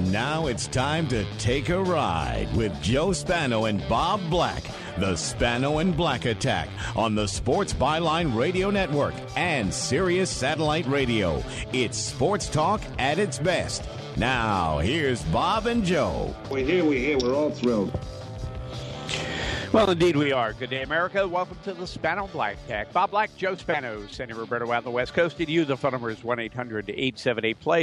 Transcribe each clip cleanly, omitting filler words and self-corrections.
Now it's time to take a ride with Joe Spano and Bob Black. The Spano and Black Attack on the Sports Byline Radio Network and Sirius Satellite Radio. It's sports talk at its best. Now, here's Bob and Joe. We're here. We're all thrilled. Well, indeed we are. Good day, America. Welcome to the Spano Black Attack. Bob Black, Joe Spano, Sandy Roberto out on the West Coast. And you, the phone number is 1-800-878-PLAY,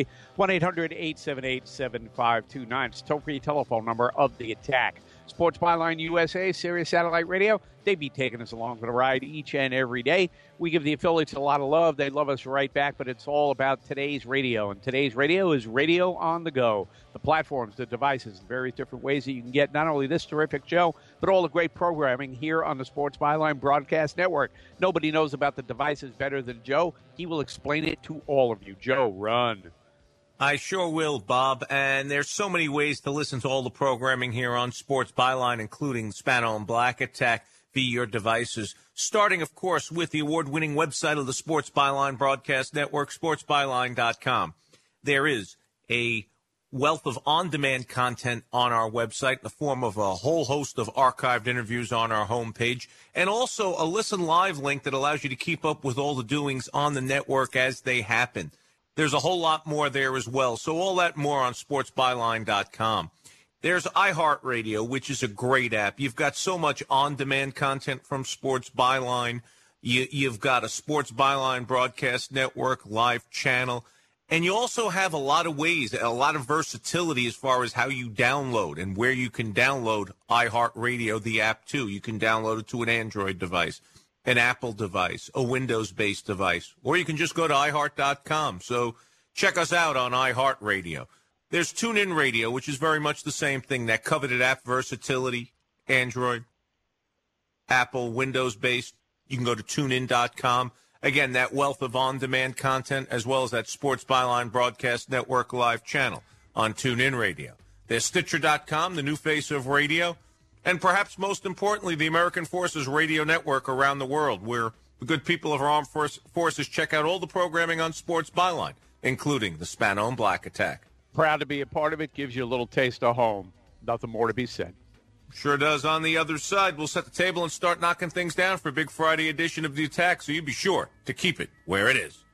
1-800-878-7529. It's a toll-free telephone number of the attack. Sports Byline USA, Sirius Satellite Radio, they be taking us along for the ride each and every day. We give the affiliates a lot of love. They love us right back, but it's all about today's radio. And today's radio is radio on the go. The platforms, the devices, the various different ways that you can get not only this terrific show, but all the great programming here on the Sports Byline Broadcast Network. Nobody knows about the devices better than Joe. He will explain it to all of you. Joe, run. I sure will, Bob. And there's so many ways to listen to all the programming here on Sports Byline, including Spano and Black Attack via your devices. Starting, of course, with the award-winning website of the Sports Byline Broadcast Network, sportsbyline.com. There is a wealth of on-demand content on our website in the form of a whole host of archived interviews on our homepage, and also a Listen Live link that allows you to keep up with all the doings on the network as they happen. There's a whole lot more there as well. So all that more on sportsbyline.com. There's iHeartRadio, which is a great app. You've got so much on-demand content from Sports Byline. You've got a Sports Byline Broadcast Network live channel. And you also have a lot of ways, a lot of versatility as far as how you download and where you can download iHeartRadio, the app, too. You can download it to an Android device, an Apple device, a Windows-based device, or you can just go to iHeart.com. So check us out on iHeartRadio. There's TuneIn Radio, which is very much the same thing, that coveted app versatility, Android, Apple, Windows-based. You can go to TuneIn.com. Again, that wealth of on-demand content, as well as that Sports Byline Broadcast Network live channel on TuneIn Radio. There's Stitcher.com, the new face of radio. And perhaps most importantly, the American Forces Radio Network around the world, where the good people of our armed forces check out all the programming on Sports Byline, including the Spano and Black Attack. Proud to be a part of it. Gives you a little taste of home. Nothing more to be said. Sure does. On the other side, we'll set the table and start knocking things down for a Big Friday edition of the Attack, so you be sure to keep it where it is.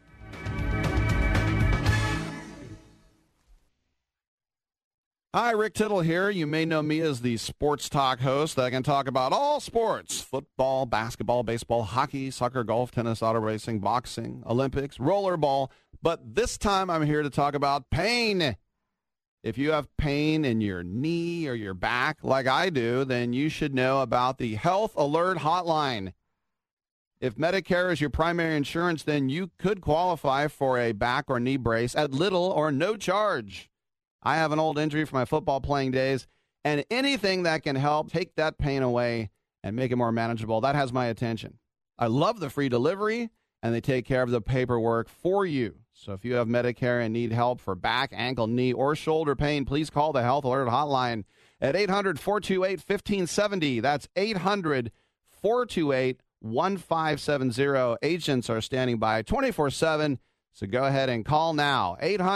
Hi, Rick Tittle here. You may know me as the sports talk host that can talk about all sports: football, basketball, baseball, hockey, soccer, golf, tennis, auto racing, boxing, Olympics, rollerball. But this time I'm here to talk about pain. If you have pain in your knee or your back like I do, then you should know about the Health Alert Hotline. If Medicare is your primary insurance, then you could qualify for a back or knee brace at little or no charge. I have an old injury from my football playing days, and anything that can help take that pain away and make it more manageable, that has my attention. I love the free delivery, and they take care of the paperwork for you. So if you have Medicare and need help for back, ankle, knee, or shoulder pain, please call the Health Alert Hotline at 800-428-1570. That's 800-428-1570. Agents are standing by 24/7, so go ahead and call now.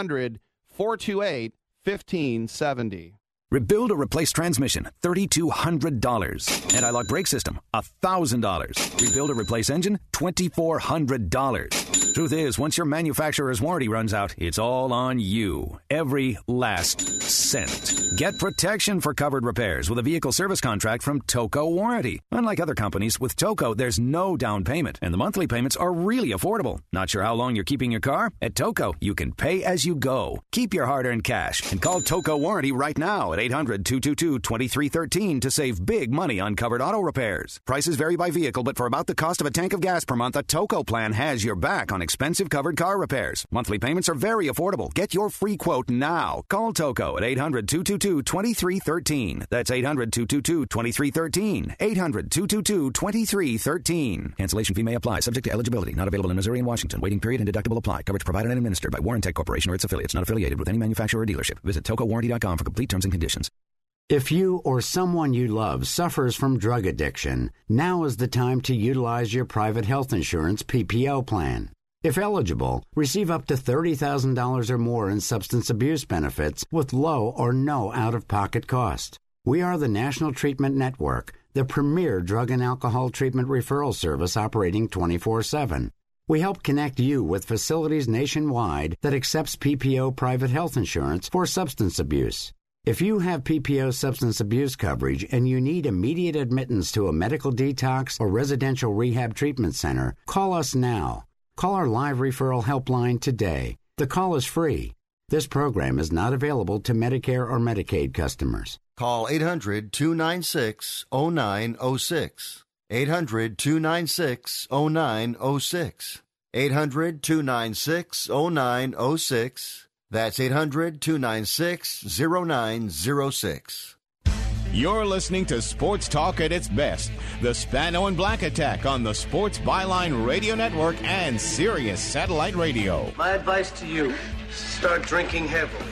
800-428-1570. Rebuild or replace transmission, $3,200. Anti-lock brake system, $1,000. Rebuild or replace engine, $2,400. Truth is, once your manufacturer's warranty runs out, it's all on you. Every last cent. Get protection for covered repairs with a vehicle service contract from Toco Warranty. Unlike other companies, with Toco, there's no down payment, and the monthly payments are really affordable. Not sure how long you're keeping your car? At Toco, you can pay as you go. Keep your hard-earned cash and call Toco Warranty right now at 800-222-2313 to save big money on covered auto repairs. Prices vary by vehicle, but for about the cost of a tank of gas per month, a Toco plan has your back on expensive covered car repairs. Monthly payments are very affordable. Get your free quote now. Call Toco at 800-222-2313. That's 800-222-2313. 800-222-2313. Cancellation fee may apply, subject to eligibility. Not available in Missouri and Washington. Waiting period and deductible apply. Coverage provided and administered by Warrantech Corporation or its affiliates. Not affiliated with any manufacturer or dealership. Visit TocoWarranty.com for complete terms and conditions. If you or someone you love suffers from drug addiction, now is the time to utilize your private health insurance PPO plan. If eligible, receive up to $30,000 or more in substance abuse benefits with low or no out-of-pocket cost. We are the National Treatment Network, the premier drug and alcohol treatment referral service operating 24/7. We help connect you with facilities nationwide that accepts PPO private health insurance for substance abuse. If you have PPO substance abuse coverage and you need immediate admittance to a medical detox or residential rehab treatment center, call us now. Call our live referral helpline today. The call is free. This program is not available to Medicare or Medicaid customers. Call 800-296-0906. 800-296-0906. 800-296-0906. That's 800-296-0906. You're listening to Sports Talk at its best. The Spano and Black Attack on the Sports Byline Radio Network and Sirius Satellite Radio. My advice to you, start drinking heavily.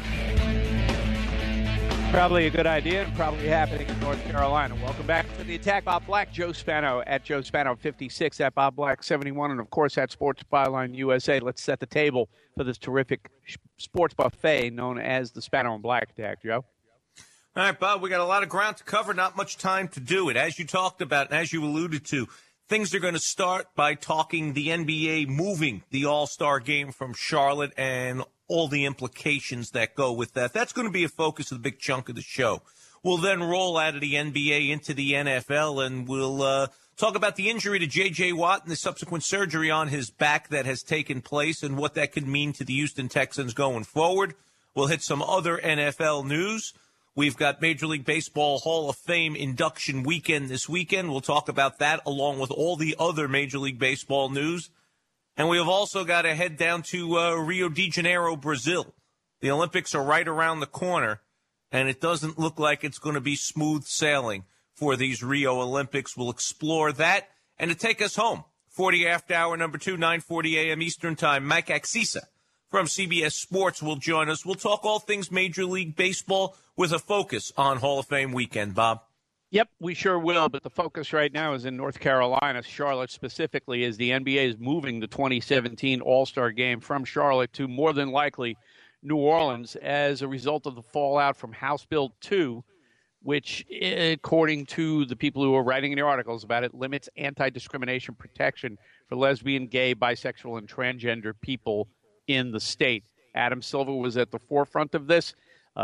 Probably a good idea and probably happening in North Carolina. Welcome back to the Attack. Bob Black, Joe Spano at Joe Spano 56, at Bob Black 71, and of course at Sports Byline USA. Let's set the table for this terrific sports buffet known as the Spano and Black Attack. Joe? All right, Bob, we got a lot of ground to cover, not much time to do it. As you talked about and as you alluded to, things are going to start by talking the NBA moving the All-Star game from Charlotte and all the implications that go with that. That's going to be a focus of the big chunk of the show. We'll then roll out of the NBA into the NFL, and we'll talk about the injury to J.J. Watt and the subsequent surgery on his back that has taken place and what that could mean to the Houston Texans going forward. We'll hit some other NFL news. We've got Major League Baseball Hall of Fame induction weekend this weekend. We'll talk about that along with all the other Major League Baseball news. And we have also got to head down to Rio de Janeiro, Brazil. The Olympics are right around the corner, and it doesn't look like it's going to be smooth sailing for these Rio Olympics. We'll explore that. And to take us home, 40 after hour number 2, 9:40 a.m. Eastern Time, Mike Axisa from CBS Sports will join us. We'll talk all things Major League Baseball with a focus on Hall of Fame weekend, Bob. Yep, we sure will, but the focus right now is in North Carolina, Charlotte specifically, as the NBA is moving the 2017 All-Star Game from Charlotte to more than likely New Orleans as a result of the fallout from House Bill 2, which, according to the people who are writing in the articles about it, limits anti-discrimination protection for lesbian, gay, bisexual, and transgender people in the state. Adam Silver was at the forefront of this.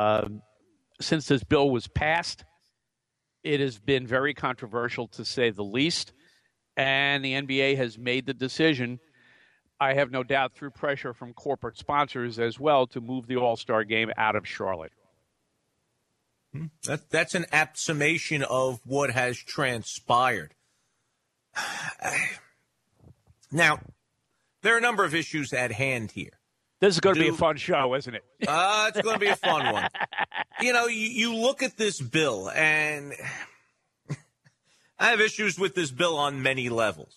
Since this bill was passed, it has been very controversial, to say the least, and the NBA has made the decision, I have no doubt through pressure from corporate sponsors as well, to move the All-Star Game out of Charlotte. That's an apt summation of what has transpired. Now, there are a number of issues at hand here. This is going to be a fun show, isn't it? It's going to be a fun one. You know, you look at this bill, and I have issues with this bill on many levels.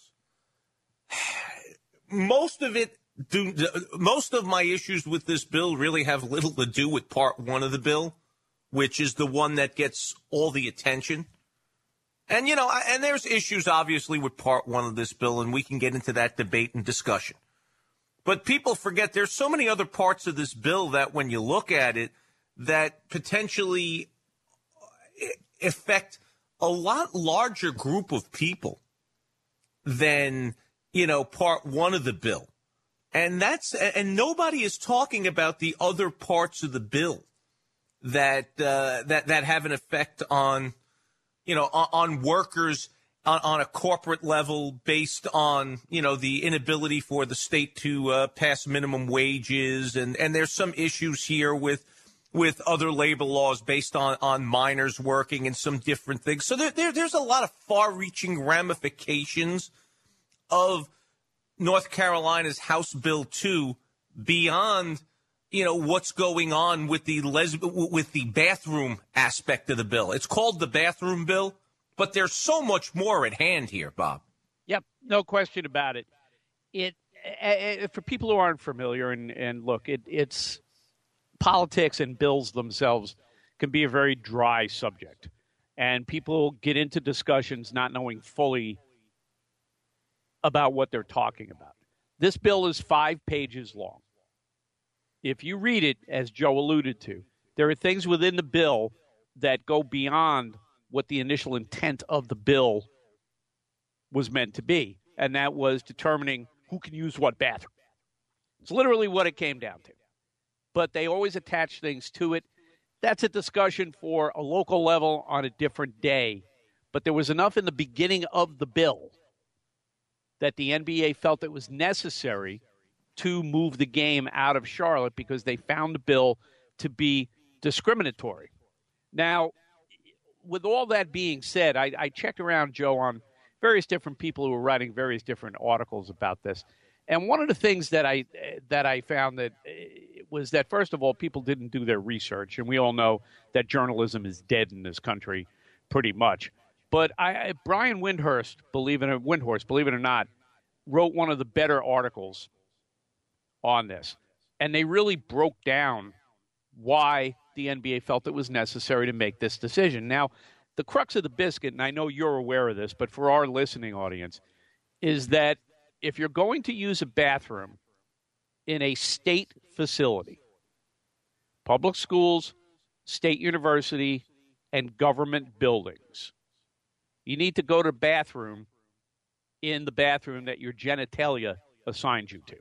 Most of my issues with this bill really have little to do with Part 1 of the bill, which is the one that gets all the attention. And, you know, and there's issues, obviously, with Part 1 of this bill, and we can get into that debate and discussion. But people forget there's so many other parts of this bill that when you look at it, that potentially affect a lot larger group of people than, you know, Part 1 of the bill. And nobody is talking about the other parts of the bill that have an effect on, you know, on workers on a corporate level based on, you know, the inability for the state to pass minimum wages. And there's some issues here with other labor laws based on minors working and some different things. So there's a lot of far-reaching ramifications of North Carolina's House Bill 2 beyond, you know, what's going on with the bathroom aspect of the bill. It's called the bathroom bill, but there's so much more at hand here, Bob. Yep, no question about it. For people who aren't familiar, and look, it's politics and bills themselves can be a very dry subject, and people get into discussions not knowing fully about what they're talking about. This bill is 5 pages long. If you read it, as Joe alluded to, there are things within the bill that go beyond what the initial intent of the bill was meant to be, and that was determining who can use what bathroom. It's literally what it came down to. But they always attach things to it. That's a discussion for a local level on a different day. But there was enough in the beginning of the bill that the NBA felt it was necessary to move the game out of Charlotte because they found the bill to be discriminatory. Now, with all that being said, I checked around, Joe, on various different people who were writing various different articles about this. And one of the things that I found that was that, first of all, people didn't do their research. And we all know that journalism is dead in this country pretty much. But Brian Windhorst, believe it or not, wrote one of the better articles on this. And they really broke down why the NBA felt it was necessary to make this decision. Now, the crux of the biscuit, and I know you're aware of this, but for our listening audience, is that if you're going to use a bathroom in a state facility, public schools, state university, and government buildings, you need to go to the bathroom in the bathroom that your genitalia assigned you to.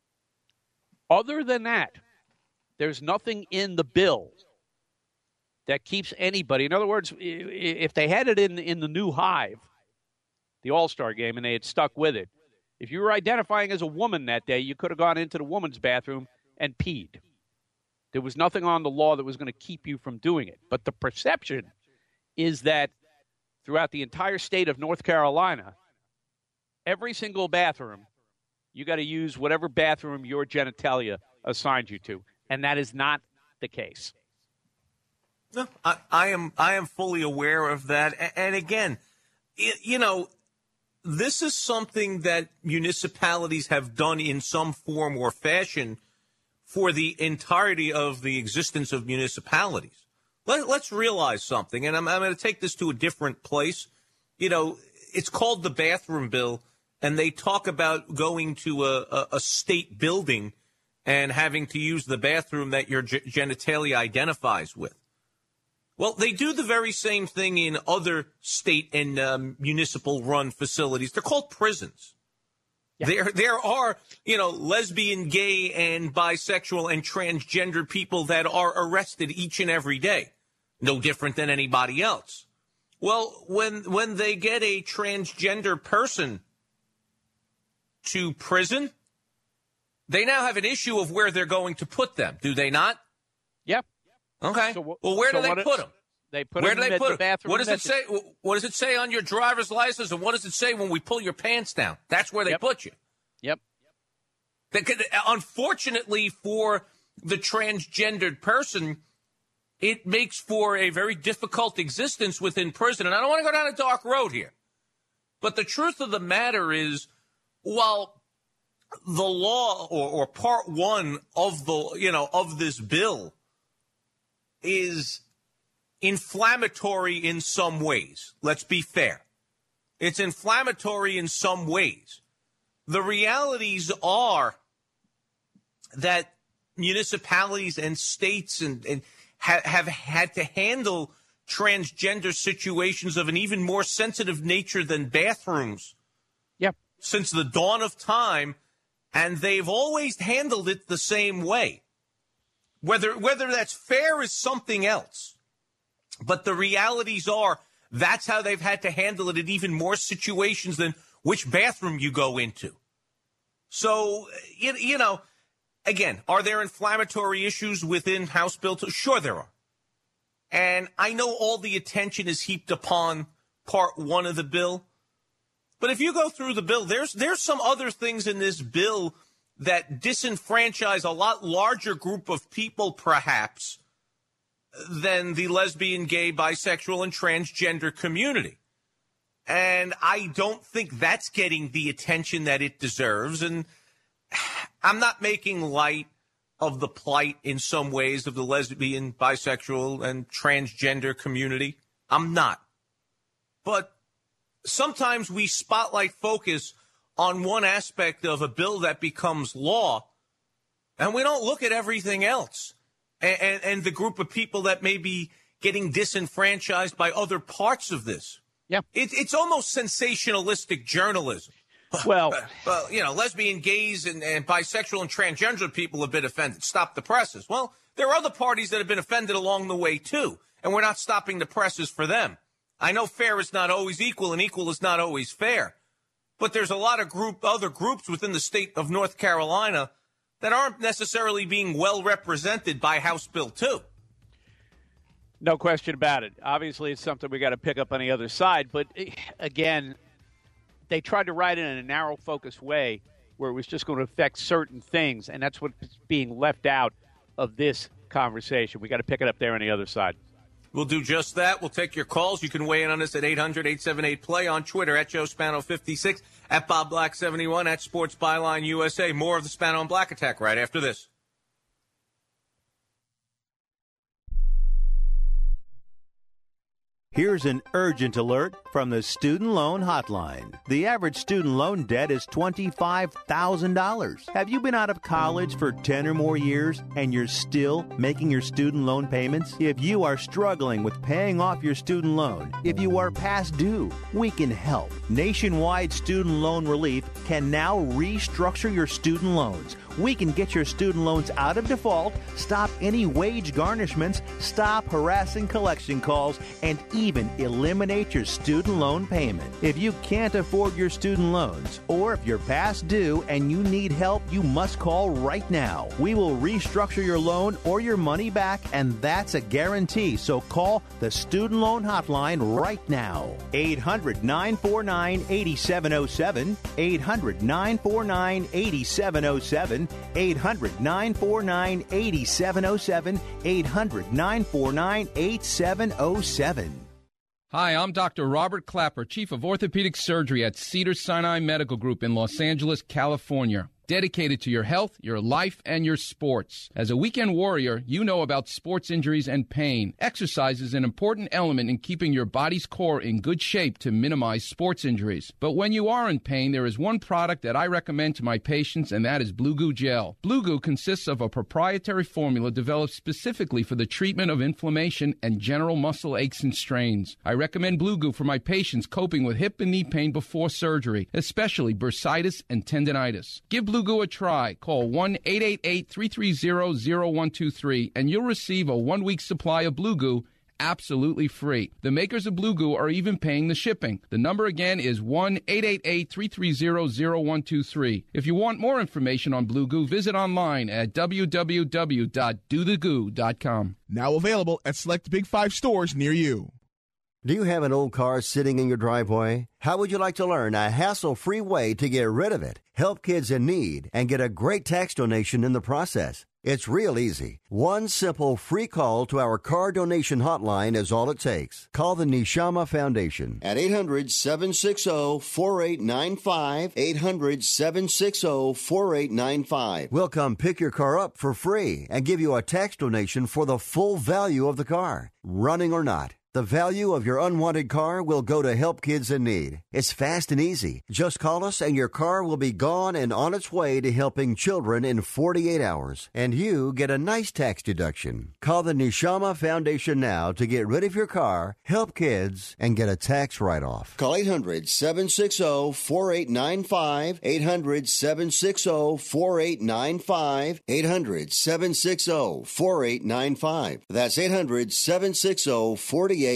Other than that, there's nothing in the bill that keeps anybody. In other words, if they had it in the new Hive, the All-Star game, and they had stuck with it, if you were identifying as a woman that day, you could have gone into the woman's bathroom and peed. There was nothing on the law that was going to keep you from doing it. But the perception is that throughout the entire state of North Carolina, every single bathroom, you got to use whatever bathroom your genitalia assigned you to. And that is not the case. No, I am fully aware of that. And again, this is something that municipalities have done in some form or fashion for the entirety of the existence of municipalities. Let's realize something, and I'm going to take this to a different place. It's called the bathroom bill, and they talk about going to a state building and having to use the bathroom that your genitalia identifies with. Well, they do the very same thing in other state and municipal-run facilities. They're called prisons. Yeah. There are, lesbian, gay, and bisexual and transgender people that are arrested each and every day. No different than anybody else. Well, when they get a transgender person to prison, they now have an issue of where they're going to put them, do they not? Yep. Okay. Well, where do they put them? They put them in the bathroom. What does it say? What does it say on your driver's license, and what does it say when we pull your pants down? That's where they put you. Yep. Unfortunately for the transgendered person, it makes for a very difficult existence within prison. And I don't want to go down a dark road here, but the truth of the matter is, while the law or part one of of this bill is inflammatory in some ways. Let's be fair. It's inflammatory in some ways. The realities are that municipalities and states and have had to handle transgender situations of an even more sensitive nature than bathrooms. Yep. Since the dawn of time, and they've always handled it the same way. Whether that's fair is something else. But the realities are that's how they've had to handle it in even more situations than which bathroom you go into. So, again, are there inflammatory issues within House Bill 2? Sure there are. And I know all the attention is heaped upon part one of the bill. But if you go through the bill, there's some other things in this bill that disenfranchise a lot larger group of people, perhaps, than the lesbian, gay, bisexual, and transgender community. And I don't think that's getting the attention that it deserves. And I'm not making light of the plight in some ways of the lesbian, bisexual, and transgender community. I'm not. But sometimes we spotlight focus on one aspect of a bill that becomes law, and we don't look at everything else and the group of people that may be getting disenfranchised by other parts of this. Yeah. It's almost sensationalistic journalism. Well, lesbian, gays, and bisexual and transgender people have been offended. Stop the presses. Well, there are other parties that have been offended along the way, too, and we're not stopping the presses for them. I know fair is not always equal, and equal is not always fair. But there's a lot of other groups within the state of North Carolina that aren't necessarily being well represented by House Bill 2. No question about it. Obviously, it's something we got to pick up on the other side. But, again, they tried to write it in a narrow, focused way where it was just going to affect certain things, and that's what's being left out of this conversation. We got to pick it up there on the other side. We'll do just that. We'll take your calls. You can weigh in on us at 800-878-PLAY, on Twitter at Joe Spano56, at Bob Black 71, at Sports Byline USA. More of the Spano and Black Attack right after this. Here's an urgent alert from the Student Loan Hotline. The average student loan debt is $25,000. Have you been out of college for 10 or more years and you're still making your student loan payments? If you are struggling with paying off your student loan, if you are past due, we can help. Nationwide Student Loan Relief can now restructure your student loans. We can get your student loans out of default, stop any wage garnishments, stop harassing collection calls, and even eliminate your student loan payment. If you can't afford your student loans, or if you're past due and you need help, you must call right now. We will restructure your loan or your money back, and that's a guarantee. So call the Student Loan Hotline right now. 800-949-8707, 800-949-8707, 800-949-8707, 800-949-8707. Hi, I'm Dr. Robert Clapper, Chief of Orthopedic Surgery at Cedars-Sinai Medical Group in Los Angeles, California. Dedicated to your health, your life, and your sports. As a weekend warrior, you know about sports injuries and pain. Exercise is an important element in keeping your body's core in good shape to minimize sports injuries. But when you are in pain, there is one product that I recommend to my patients, and that is Blue Goo Gel. Blue Goo consists of a proprietary formula developed specifically for the treatment of inflammation and general muscle aches and strains. I recommend Blue Goo for my patients coping with hip and knee pain before surgery, especially bursitis and tendinitis. Give Blue Goo a try. Call 1-888-330-0123 and you'll receive a 1-week supply of Blue Goo absolutely free. The makers of Blue Goo are even paying the shipping. The number again is 1-888-330-0123. If you want more information on Blue Goo, visit online at www.dothegoo.com. Now available at select Big 5 stores near you. Do you have an old car sitting in your driveway? How would you like to learn a hassle-free way to get rid of it, help kids in need, and get a great tax donation in the process? It's real easy. One simple free call to our car donation hotline is all it takes. Call the Neshama Foundation at 800-760-4895, 800-760-4895. We'll come pick your car up for free and give you a tax donation for the full value of the car, running or not. The value of your unwanted car will go to help kids in need. It's fast and easy. Just call us and your car will be gone and on its way to helping children in 48 hours. And you get a nice tax deduction. Call the Neshama Foundation now to get rid of your car, help kids, and get a tax write-off. Call 800-760-4895, 800-760-4895, 800-760-4895. That's 800-760-4895.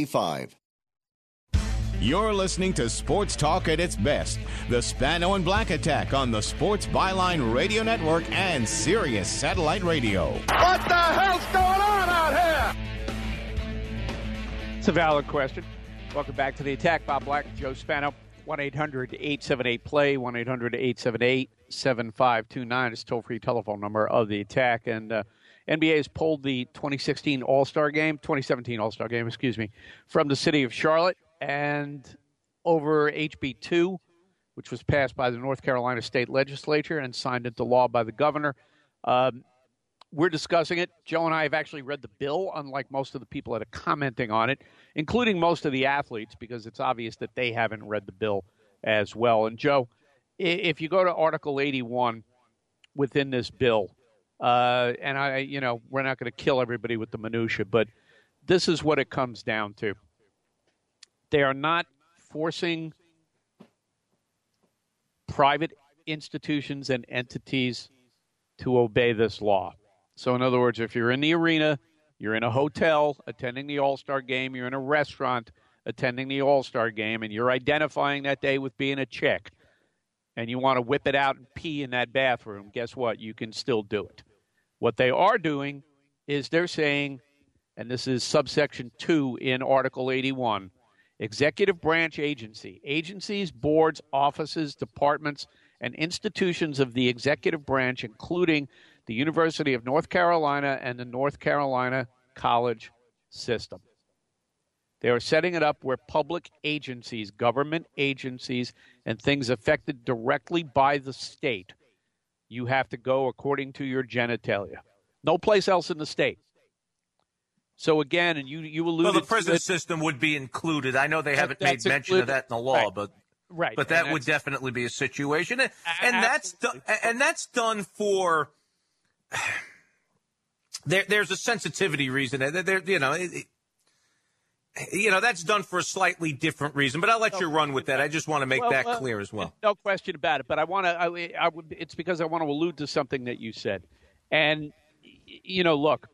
You're listening to Sports Talk at its best. The Spano and Black Attack on the Sports Byline Radio Network and Sirius Satellite Radio. What the hell's going on out here? It's a valid question. Welcome back to the attack. Bob Black, Joe Spano, 1-800-878-PLAY, 1-800-878-7529. It's a toll-free telephone number of the attack. And NBA has pulled the 2017 All-Star Game, from the city of Charlotte. And over HB 2, which was passed by the North Carolina State Legislature and signed into law by the governor. We're discussing it. Joe and I have actually read the bill, unlike most of the people that are commenting on it, including most of the athletes, because it's obvious that they haven't read the bill as well. And Joe, if you go to Article 81 within this bill, and we're not going to kill everybody with the minutia, but this is what it comes down to. They are not forcing private institutions and entities to obey this law. So in other words, if you're in the arena, you're in a hotel attending the All-Star game, you're in a restaurant attending the All-Star game, and you're identifying that day with being a chick, and you want to whip it out and pee in that bathroom, guess what? You can still do it. What they are doing is they're saying, and this is subsection 2 in Article 81, executive branch agency, agencies, boards, offices, departments, and institutions of the executive branch, including the University of North Carolina and the North Carolina College System. They are setting it up where public agencies, government agencies, and things affected directly by the state, you have to go according to your genitalia. No place else in the state. So again, and you alluded to... Well, the prison system would be included. I know they haven't made mention of that in the law, right. But that would definitely be a situation. And that's done for... There's a sensitivity reason. That's done for a slightly different reason. But I'll let you run with that. I just want to make that clear as well. No question about it. But it's because I want to allude to something that you said. And, look,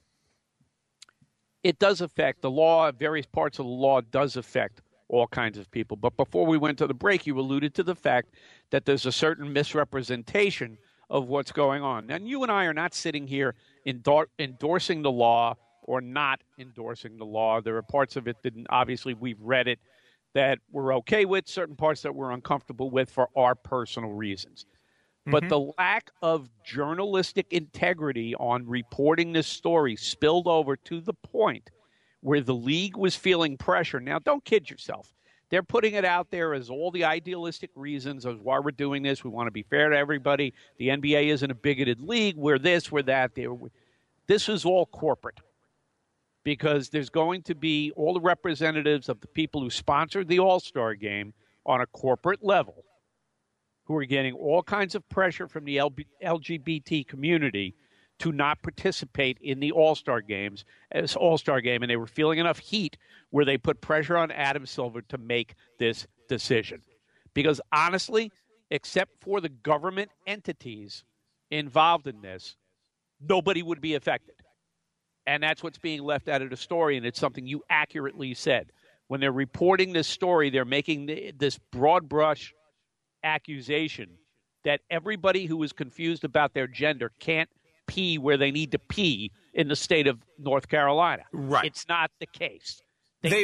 it does affect the law. Various parts of the law does affect all kinds of people. But before we went to the break, you alluded to the fact that there's a certain misrepresentation of what's going on. And you and I are not sitting here endorsing the law or not endorsing the law. There are parts of it that obviously we've read it that we're okay with, certain parts that we're uncomfortable with for our personal reasons. Mm-hmm. But the lack of journalistic integrity on reporting this story spilled over to the point where the league was feeling pressure. Now, don't kid yourself. They're putting it out there as all the idealistic reasons of why we're doing this. We want to be fair to everybody. The NBA isn't a bigoted league. We're this, we're that. This is all corporate because there's going to be all the representatives of the people who sponsored the All-Star game on a corporate level who are getting all kinds of pressure from the LGBT community to not participate in the All-Star game, and they were feeling enough heat where they put pressure on Adam Silver to make this decision. Because honestly, except for the government entities involved in this, nobody would be affected. And that's what's being left out of the story, and it's something you accurately said. When they're reporting this story, they're making this broad brush accusation that everybody who is confused about their gender can't pee where they need to pee in the state of North Carolina. Right. It's not the case. They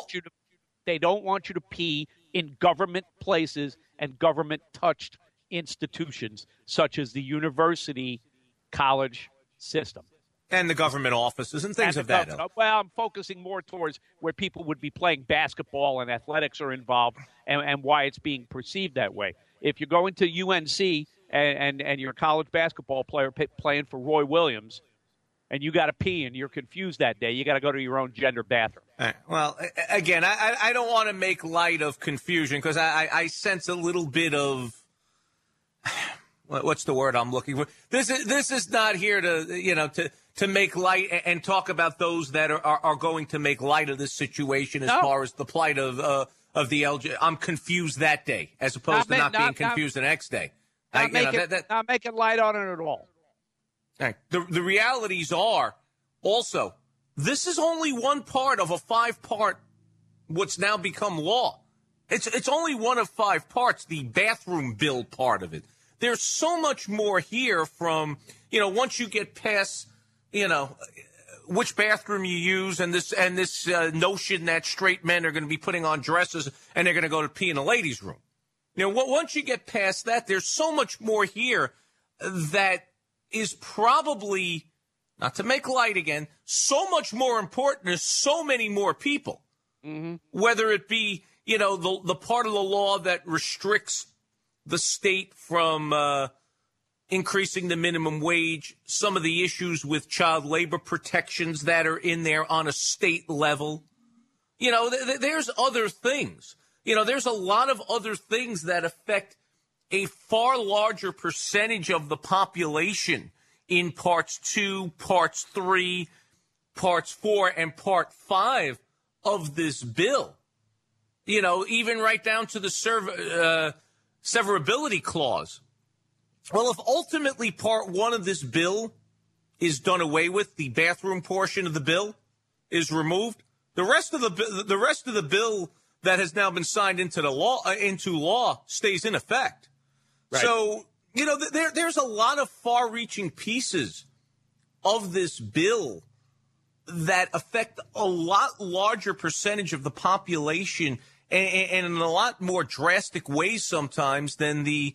don't want you to pee in government places and government-touched institutions such as the university college system. And the government offices and things of that ilk. Well, I'm focusing more towards where people would be playing basketball and athletics are involved and why it's being perceived that way. If you're going to UNC and you're a college basketball player playing for Roy Williams and you got to pee and you're confused that day, you got to go to your own gender bathroom. Right. Well, again, I don't want to make light of confusion because I sense a little bit of what's the word I'm looking for? This is not here to make light and talk about those that are going to make light of this situation as far as the plight of the LG. I'm confused that day as opposed to not being confused the next day. Not making light on it at all. Right. The realities are also this is only one part of a 5-part what's now become law. It's only one of 5 parts, the bathroom bill part of it. There's so much more here from, once you get past, which bathroom you use and this notion that straight men are going to be putting on dresses and they're going to go to pee in a ladies' room. Once you get past that, there's so much more here that is probably, not to make light again, so much more important to so many more people. Mm-hmm. Whether it be, the part of the law that restricts the state from increasing the minimum wage, some of the issues with child labor protections that are in there on a state level. There's other things. There's a lot of other things that affect a far larger percentage of the population in Parts 2, Parts 3, Parts 4, and Part 5 of this bill. You know, even right down to the severability clause. Well, if ultimately Part 1 of this bill is done away with, the bathroom portion of the bill is removed, the rest of the bill that has now been signed into law stays in effect. Right. So, you know, there's a lot of far-reaching pieces of this bill that affect a lot larger percentage of the population and in a lot more drastic ways sometimes than the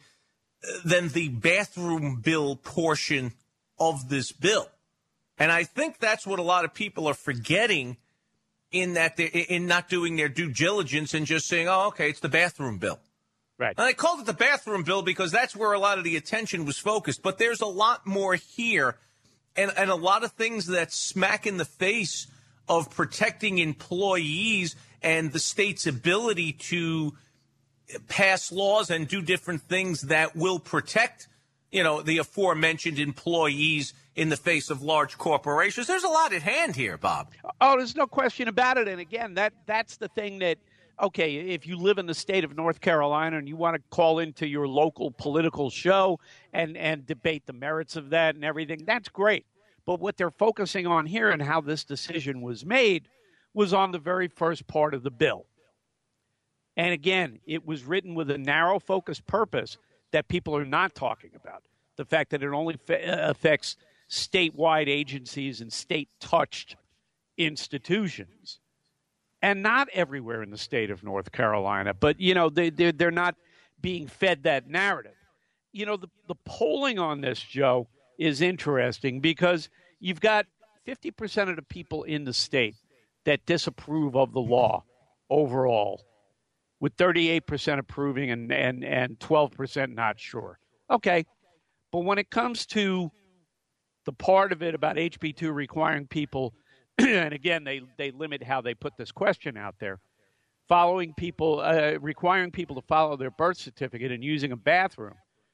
bathroom bill portion of this bill. And I think that's what a lot of people are forgetting in that in not doing their due diligence and just saying, oh, okay, it's the bathroom bill. Right. And I called it the bathroom bill because that's where a lot of the attention was focused. But there's a lot more here and a lot of things that smack in the face of protecting employees and the state's ability to pass laws and do different things that will protect, you know, the aforementioned employees in the face of large corporations. There's a lot at hand here, Bob. Oh, there's no question about it. And again, that's the thing that, okay, if you live in the state of North Carolina and you want to call into your local political show and debate the merits of that and everything, that's great. But what they're focusing on here and how this decision was made was on the very first part of the bill. And again, it was written with a narrow focused purpose that people are not talking about. The fact that it only affects statewide agencies and state-touched institutions. And not everywhere in the state of North Carolina. But, you know, they're not being fed that narrative. You know, the polling on this, Joe, is interesting because you've got 50% of the people in the state that disapprove of the law overall, with 38% approving and 12% not sure. Okay, but when it comes to the part of it about HB 2 requiring people, and again, they limit how they put this question out there, requiring people to follow their birth certificate and using a bathroom,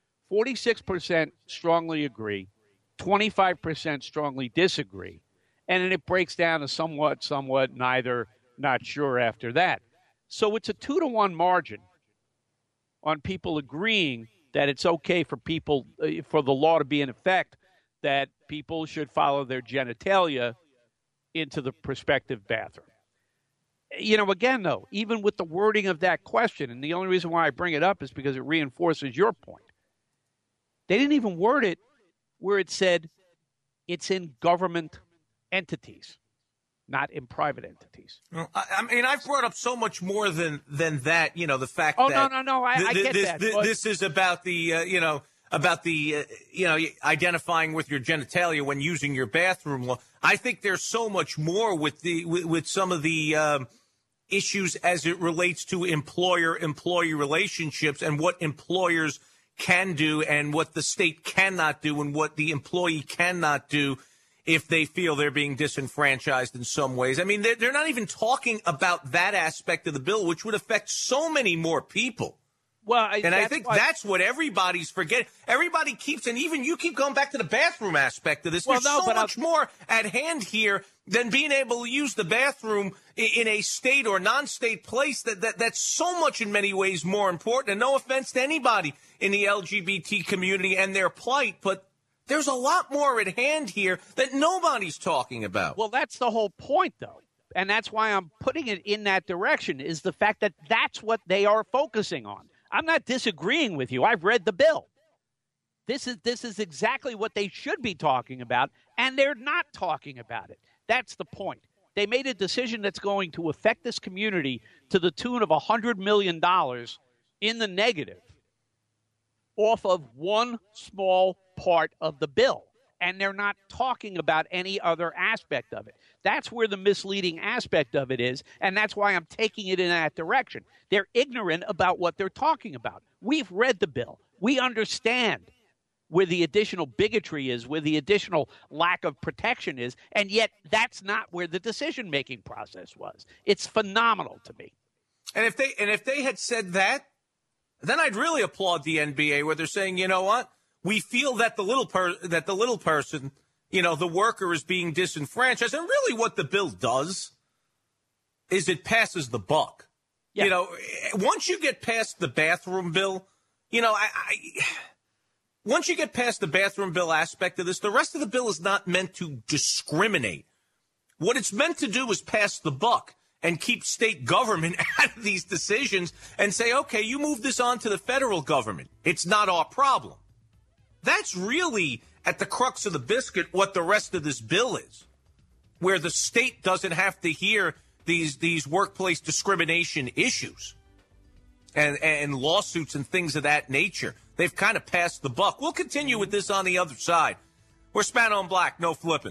46% strongly agree, 25% strongly disagree, and then it breaks down to somewhat, neither, not sure after that. So it's a 2-to-1 margin on people agreeing that it's okay for people, for the law to be in effect, that people should follow their genitalia into the prospective bathroom. You know, again, though, even with the wording of that question, and the only reason why I bring it up is because it reinforces your point, they didn't even word it where it said it's in government entities, not in private entities. Well, I mean, I've brought up so much more than that. You know, the fact that no, I get that. This is about the identifying with your genitalia when using your bathroom law. I think there's so much more with some of the issues as it relates to employer-employee relationships and what employers can do and what the state cannot do and what the employee cannot do if they feel they're being disenfranchised in some ways. I mean, they're not even talking about that aspect of the bill, which would affect so many more people. Well, I think that's what everybody's forgetting. Everybody keeps, and even you keep going back to the bathroom aspect of this. There's so much more at hand here than being able to use the bathroom in a state or non-state place. That's so much in many ways more important. And no offense to anybody in the LGBT community and their plight, but there's a lot more at hand here that nobody's talking about. Well, that's the whole point, though. And that's why I'm putting it in that direction, is the fact that that's what they are focusing on. I'm not disagreeing with you. I've read the bill. This is exactly what they should be talking about, and they're not talking about it. That's the point. They made a decision that's going to affect this community to the tune of $100 million in the negative off of one small part of the bill. And they're not talking about any other aspect of it. That's where the misleading aspect of it is, and that's why I'm taking it in that direction. They're ignorant about what they're talking about. We've read the bill. We understand where the additional bigotry is, where the additional lack of protection is, and yet that's not where the decision-making process was. It's phenomenal to me. And if they had said that, then I'd really applaud the NBA where they're saying, you know what? We feel that the little person, the worker is being disenfranchised. And really what the bill does is it passes the buck. Yeah. Once you get past the bathroom bill, once you get past the bathroom bill aspect of this, the rest of the bill is not meant to discriminate. What it's meant to do is pass the buck and keep state government out of these decisions and say, okay, you move this on to the federal government. It's not our problem. That's really at the crux of the biscuit what the rest of this bill is, where the state doesn't have to hear these workplace discrimination issues and lawsuits and things of that nature. They've kind of passed the buck. We'll continue with this on the other side. We're Spano and Black, no flipping.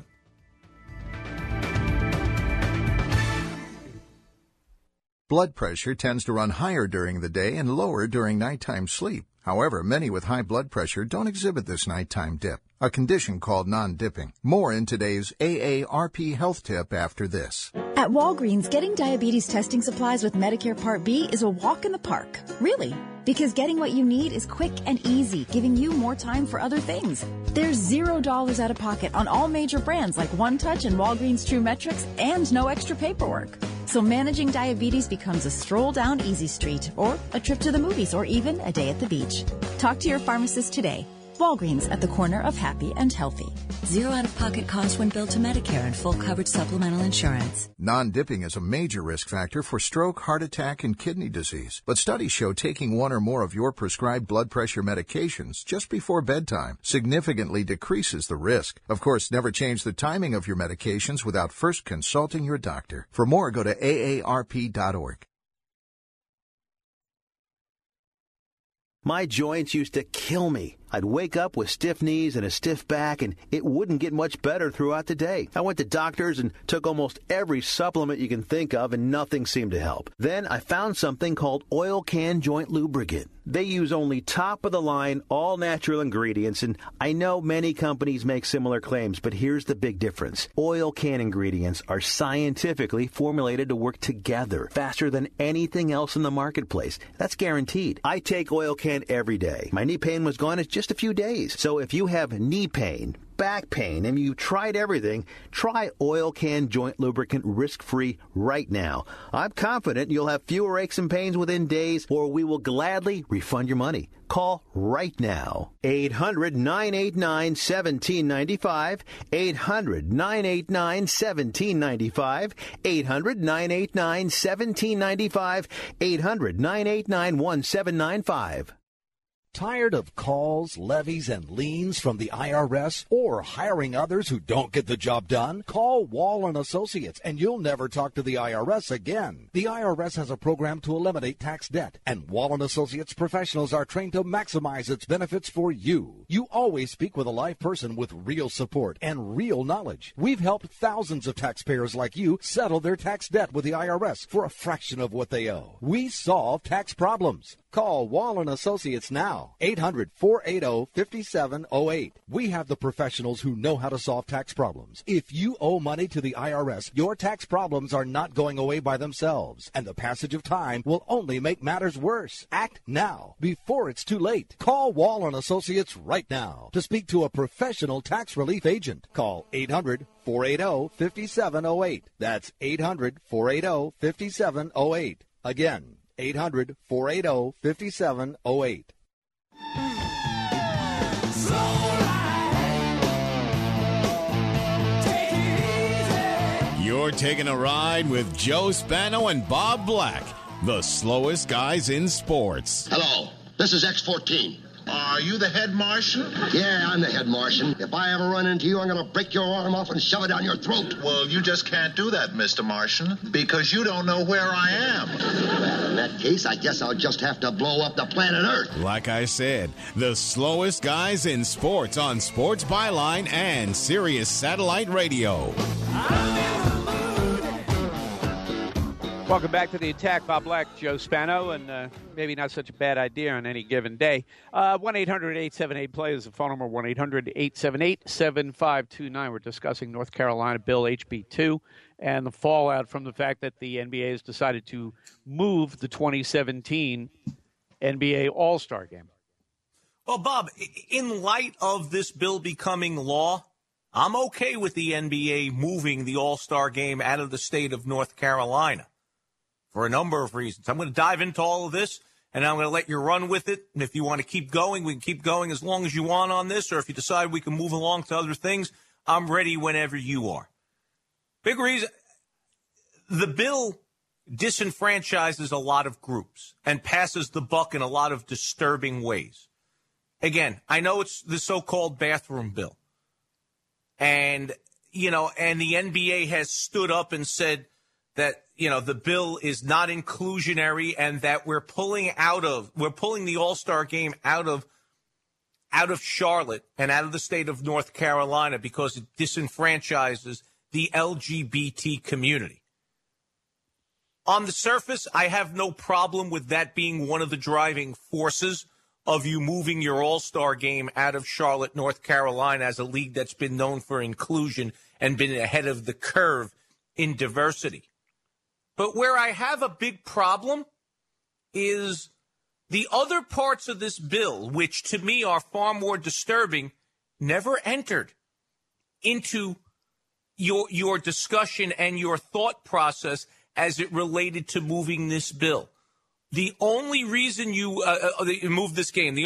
Blood pressure tends to run higher during the day and lower during nighttime sleep. However, many with high blood pressure don't exhibit this nighttime dip, a condition called non-dipping. More in today's AARP health tip after this. At Walgreens, getting diabetes testing supplies with Medicare Part B is a walk in the park. Really. Because getting what you need is quick and easy, giving you more time for other things. There's $0 out of pocket on all major brands like One Touch and Walgreens True Metrics, and no extra paperwork. So managing diabetes becomes a stroll down Easy Street, or a trip to the movies, or even a day at the beach. Talk to your pharmacist today. Walgreens, at the corner of happy and healthy. Zero out-of-pocket cost when billed to Medicare and full coverage supplemental insurance. Non-dipping is a major risk factor for stroke, heart attack, and kidney disease. But studies show taking one or more of your prescribed blood pressure medications just before bedtime significantly decreases the risk. Of course, never change the timing of your medications without first consulting your doctor. For more, go to aarp.org. My joints used to kill me. I'd wake up with stiff knees and a stiff back, and it wouldn't get much better throughout the day. I went to doctors and took almost every supplement you can think of, and nothing seemed to help. Then I found something called Oil Can Joint Lubricant. They use only top-of-the-line, all-natural ingredients, and I know many companies make similar claims, but here's the big difference. Oil Can ingredients are scientifically formulated to work together faster than anything else in the marketplace. That's guaranteed. I take Oil Can every day. My knee pain was gone in just a few days. So if you have knee pain, back pain, and you tried everything, try Oil Can Joint Lubricant risk-free right now. I'm confident you'll have fewer aches and pains within days, or we will gladly refund your money. Call right now. 800-989-1795. 800-989-1795. 800-989-1795. 800-989-1795. Tired of calls, levies, and liens from the IRS, or hiring others who don't get the job done? Call Wall & Associates, and you'll never talk to the IRS again. The IRS has a program to eliminate tax debt, and Wall & Associates professionals are trained to maximize its benefits for you. You always speak with a live person with real support and real knowledge. We've helped thousands of taxpayers like you settle their tax debt with the IRS for a fraction of what they owe. We solve tax problems. Call Wall & Associates now. 800-480-5708. We have the professionals who know how to solve tax problems. If you owe money to the IRS, your tax problems are not going away by themselves, and the passage of time will only make matters worse. Act now, before it's too late. Call Wall & Associates right now to speak to a professional tax relief agent. Call 800-480-5708. That's 800-480-5708. Again, 800-480-5708. You're taking a ride with Joe Spano and Bob Black, the slowest guys in sports. Hello, this is X-14. Are you the head Martian? Yeah, I'm the head Martian. If I ever run into you, I'm going to break your arm off and shove it down your throat. Well, you just can't do that, Mr. Martian, because you don't know where I am. Well, in that case, I guess I'll just have to blow up the planet Earth. Like I said, the slowest guys in sports on Sports Byline and Sirius Satellite Radio. Welcome back to the Attack. Bob Black, Joe Spano, and maybe not such a bad idea on any given day. 1-800-878-PLAY is the phone number, 1-800-878-7529. We're discussing North Carolina Bill HB 2 and the fallout from the fact that the NBA has decided to move the 2017 NBA All-Star Game. Well, Bob, in light of this bill becoming law, I'm okay with the NBA moving the All-Star Game out of the state of North Carolina for a number of reasons. I'm going to dive into all of this, and I'm going to let you run with it. And if you want to keep going, we can keep going as long as you want on this, or if you decide we can move along to other things, I'm ready whenever you are. Big reason, the bill disenfranchises a lot of groups and passes the buck in a lot of disturbing ways. Again, I know it's the so-called bathroom bill. And, and the NBA has stood up and said that, the bill is not inclusionary and that we're pulling the All-Star Game out of Charlotte and out of the state of North Carolina because it disenfranchises the LGBT community. On the surface, I have no problem with that being one of the driving forces of you moving your All-Star Game out of Charlotte, North Carolina, as a league that's been known for inclusion and been ahead of the curve in diversity. But where I have a big problem is the other parts of this bill, which to me are far more disturbing, never entered into your discussion and your thought process as it related to moving this bill. The only reason you move this game,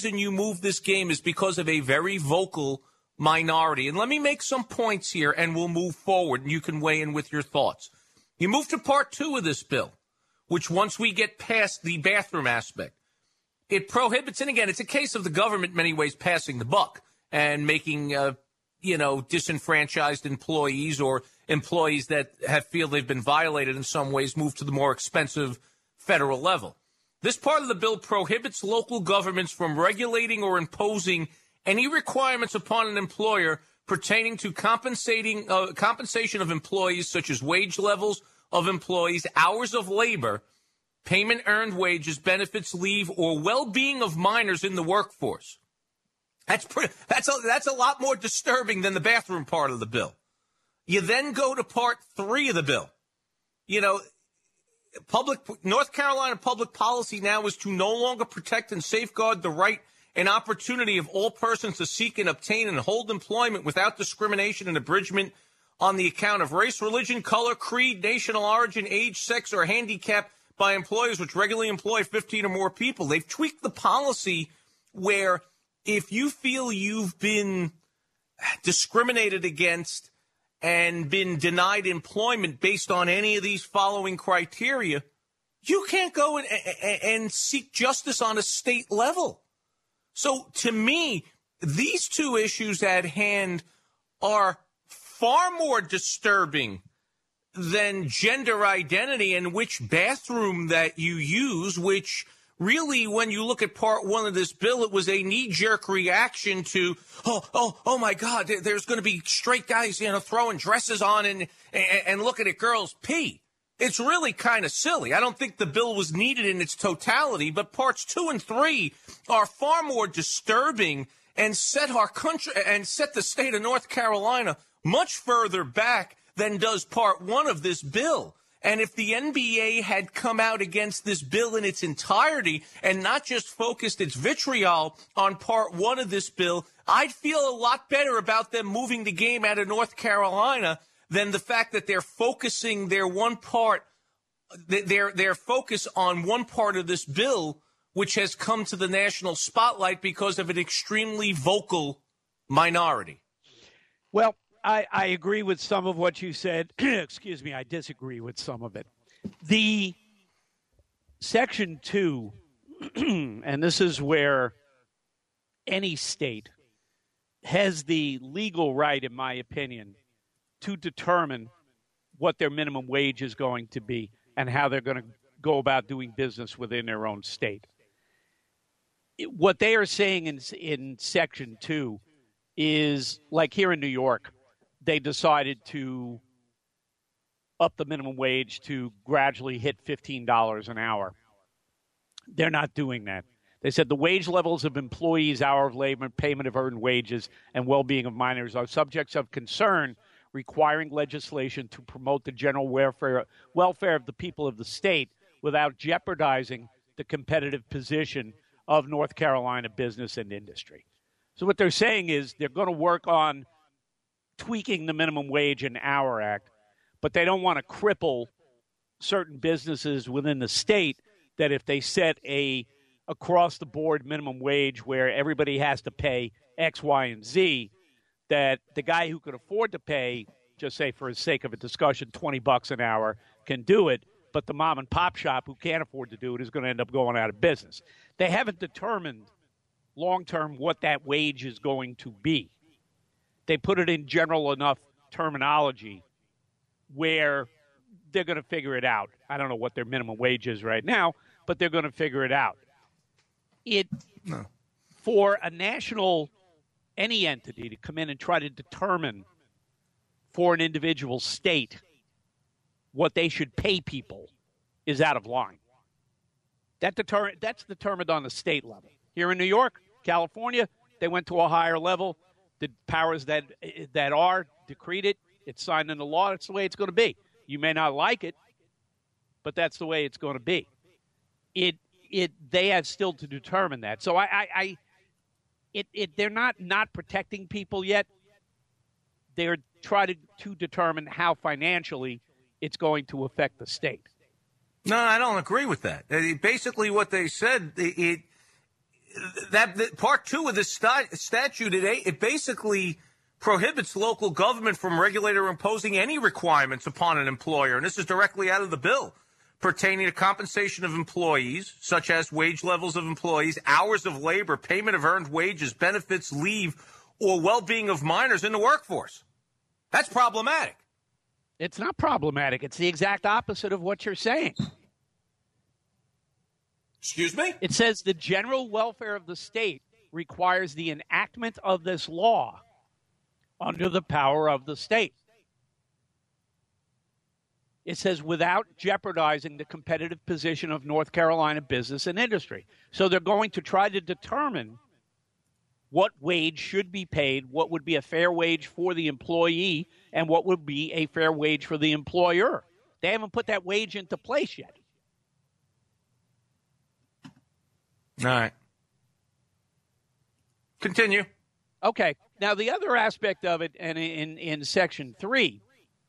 is because of a very vocal minority. And let me make some points here, and we'll move forward, and you can weigh in with your thoughts. You move to part 2 of this bill, which once we get past the bathroom aspect, it prohibits, and again, it's a case of the government in many ways passing the buck and making, disenfranchised employees or employees that feel they've been violated in some ways move to the more expensive federal level. This part of the bill prohibits local governments from regulating or imposing any requirements upon an employer pertaining to compensation of employees, such as wage levels of employees, hours of labor, payment earned wages, benefits, leave, or well-being of minors in the workforce. That's a lot more disturbing than the bathroom part of the bill. You then go to part 3 of the bill. North Carolina public policy now is to no longer protect and safeguard the right and opportunity of all persons to seek and obtain and hold employment without discrimination and abridgment on the account of race, religion, color, creed, national origin, age, sex, or handicap by employers which regularly employ 15 or more people. They've tweaked the policy where if you feel you've been discriminated against and been denied employment based on any of these following criteria, you can't go and seek justice on a state level. So to me, these two issues at hand are far more disturbing than gender identity and which bathroom that you use, which really, when you look at part 1 of this bill, it was a knee-jerk reaction to, oh my God, there's going to be straight guys, throwing dresses on and looking at girls pee. It's really kind of silly. I don't think the bill was needed in its totality, but parts 2 and 3 are far more disturbing and set our country and set the state of North Carolina much further back than does part 1 of this bill. And if the NBA had come out against this bill in its entirety and not just focused its vitriol on part 1 of this bill, I'd feel a lot better about them moving the game out of North Carolina than the fact that they're focusing their focus on one part of this bill, which has come to the national spotlight because of an extremely vocal minority. Well, I agree with some of what you said. Excuse me, I disagree with some of it. The Section 2, and this is where any state has the legal right, in my opinion, to determine what their minimum wage is going to be and how they're going to go about doing business within their own state. What they are saying in Section 2 is, like here in New York, they decided to up the minimum wage to gradually hit $15 an hour. They're not doing that. They said the wage levels of employees, hour of labor, payment of earned wages, and well-being of minors are subjects of concern, requiring legislation to promote the general welfare of the people of the state without jeopardizing the competitive position of North Carolina business and industry. So what they're saying is they're going to work on tweaking the Minimum Wage and Hour Act, but they don't want to cripple certain businesses within the state that if they set a across-the-board minimum wage where everybody has to pay X, Y, and Z, that the guy who could afford to pay, just say for the sake of a discussion, $20 an hour can do it, but the mom-and-pop shop who can't afford to do it is going to end up going out of business. They haven't determined long-term what that wage is going to be. They put it in general enough terminology where they're going to figure it out. I don't know what their minimum wage is right now, but they're going to figure it out. For a national, any entity to come in and try to determine for an individual state what they should pay people is out of line. That's determined on the state level. Here in New York, California, they went to a higher level. The powers that are decreed it. It's signed into law. It's the way it's going to be. You may not like it, but that's the way it's going to be. They have still to determine that. So they're not protecting people yet. They're trying to determine how financially it's going to affect the state. No, I don't agree with that. Basically, what they said, that part 2 of this statute, it basically prohibits local government from regulating or imposing any requirements upon an employer, and this is directly out of the bill, pertaining to compensation of employees, such as wage levels of employees, hours of labor, payment of earned wages, benefits, leave, or well-being of minors in the workforce. That's problematic. It's not problematic. It's the exact opposite of what you're saying. Excuse me? It says the general welfare of the state requires the enactment of this law under the power of the state. It says without jeopardizing the competitive position of North Carolina business and industry. So they're going to try to determine what wage should be paid, what would be a fair wage for the employee, and what would be a fair wage for the employer. They haven't put that wage into place yet. All right. Continue. Okay. Now, the other aspect of it, and in Section 3,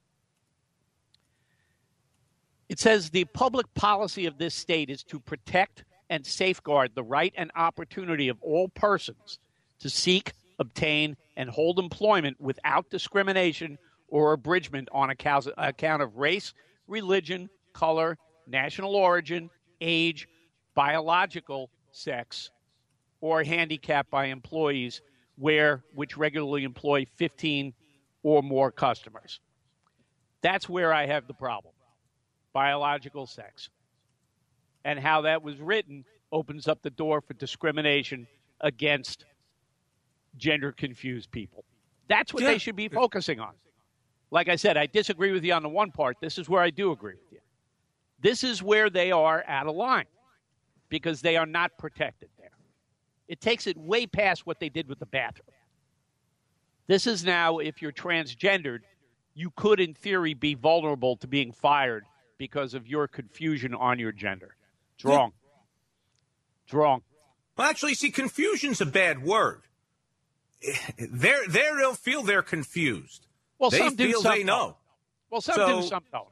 it says the public policy of this state is to protect and safeguard the right and opportunity of all persons to seek, obtain, and hold employment without discrimination or abridgment on account of race, religion, color, national origin, age, biological sex, or handicap by employees which regularly employ 15 or more customers. That's where I have the problem. Biological sex. And how that was written opens up the door for discrimination against gender-confused people. That's what they should be focusing on. Like I said, I disagree with you on the one part. This is where I do agree with you. This is where they are out of line because they are not protected there. It takes it way past what they did with the bathroom. This is now, if you're transgendered, you could, in theory, be vulnerable to being fired because of your confusion on your gender. It's wrong. It's wrong. Well, actually, see, confusion's a bad word. They'll feel they're confused. Well, they some do, feel some they know. don't. Well, some do, some don't.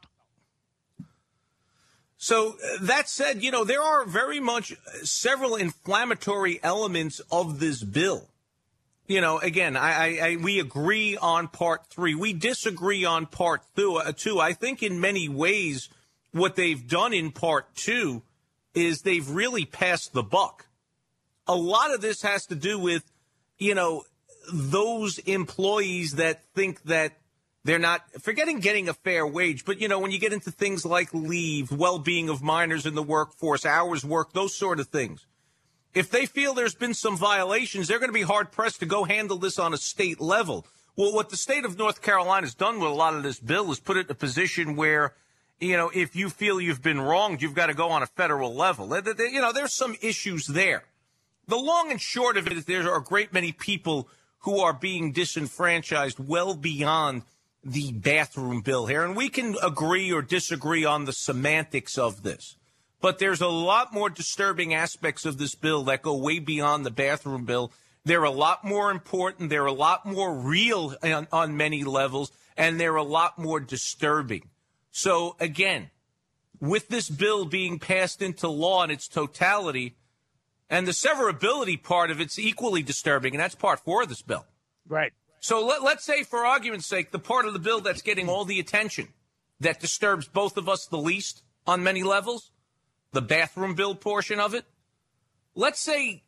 So that said, there are very much several inflammatory elements of this bill. Again, we agree on part 3. We disagree on part 2. I think in many ways what they've done in part 2 is they've really passed the buck. A lot of this has to do with, those employees that think that they're not, forgetting getting a fair wage, but, when you get into things like leave, well-being of minors in the workforce, hours worked, those sort of things. If they feel there's been some violations, they're going to be hard-pressed to go handle this on a state level. Well, what the state of North Carolina has done with a lot of this bill is put it in a position where, if you feel you've been wronged, you've got to go on a federal level. There's some issues there. The long and short of it is there are a great many people who are being disenfranchised well beyond the bathroom bill here. And we can agree or disagree on the semantics of this. But there's a lot more disturbing aspects of this bill that go way beyond the bathroom bill. They're a lot more important. They're a lot more real on many levels, and they're a lot more disturbing. So, again, with this bill being passed into law in its totality, and the severability part of it's equally disturbing, and that's part 4 of this bill. Right. So let's say, for argument's sake, the part of the bill that's getting all the attention, that disturbs both of us the least on many levels, the bathroom bill portion of it. Let's say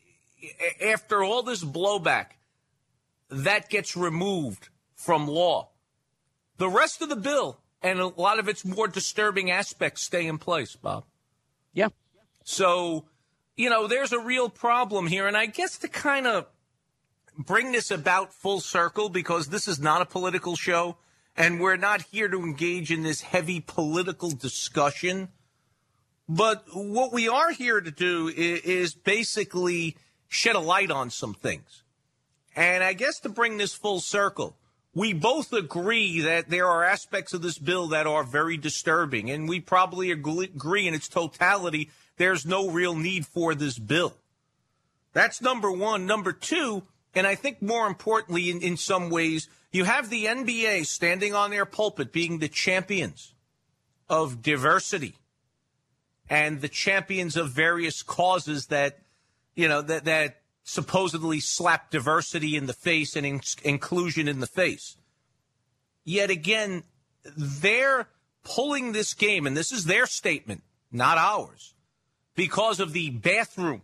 after all this blowback, that gets removed from law. The rest of the bill and a lot of its more disturbing aspects stay in place, Bob. Yeah. So, there's a real problem here. And I guess to kind of bring this about full circle, because this is not a political show, and we're not here to engage in this heavy political discussion. But what we are here to do is basically shed a light on some things. And I guess to bring this full circle, we both agree that there are aspects of this bill that are very disturbing, and we probably agree in its totality there's no real need for this bill. That's number one. Number two, and I think more importantly in some ways, you have the NBA standing on their pulpit being the champions of diversity and the champions of various causes that, that supposedly slap diversity in the face and inclusion in the face. Yet again, they're pulling this game, and this is their statement, not ours, because of the bathroom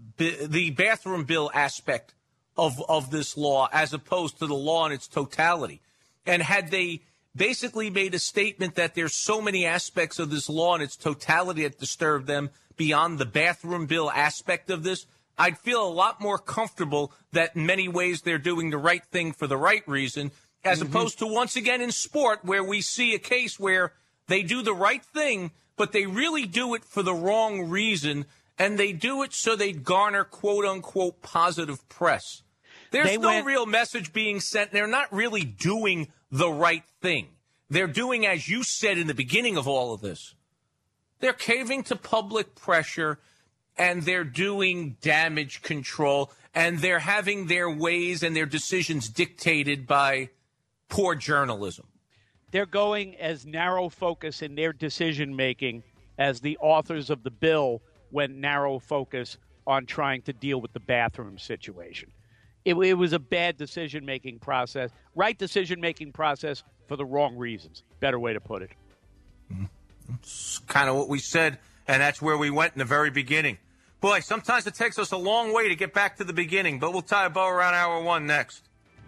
bill aspect of this law as opposed to the law in its totality. And had they basically made a statement that there's so many aspects of this law in its totality that disturb them beyond the bathroom bill aspect of this, I'd feel a lot more comfortable that in many ways they're doing the right thing for the right reason, as opposed to once again in sport where we see a case where they do the right thing, but they really do it for the wrong reason, and they do it so they garner quote-unquote positive press. There's no real message being sent. They're not really doing the right thing. They're doing, as you said in the beginning of all of this, they're caving to public pressure, and they're doing damage control, and they're having their ways and their decisions dictated by poor journalism. They're going as narrow focus in their decision-making as the authors of the bill went narrow focus on trying to deal with the bathroom situation. It was a bad decision-making process, right decision-making process for the wrong reasons. Better way to put it. It's kind of what we said, and that's where we went in the very beginning. Boy, sometimes it takes us a long way to get back to the beginning, but we'll tie a bow around hour one next.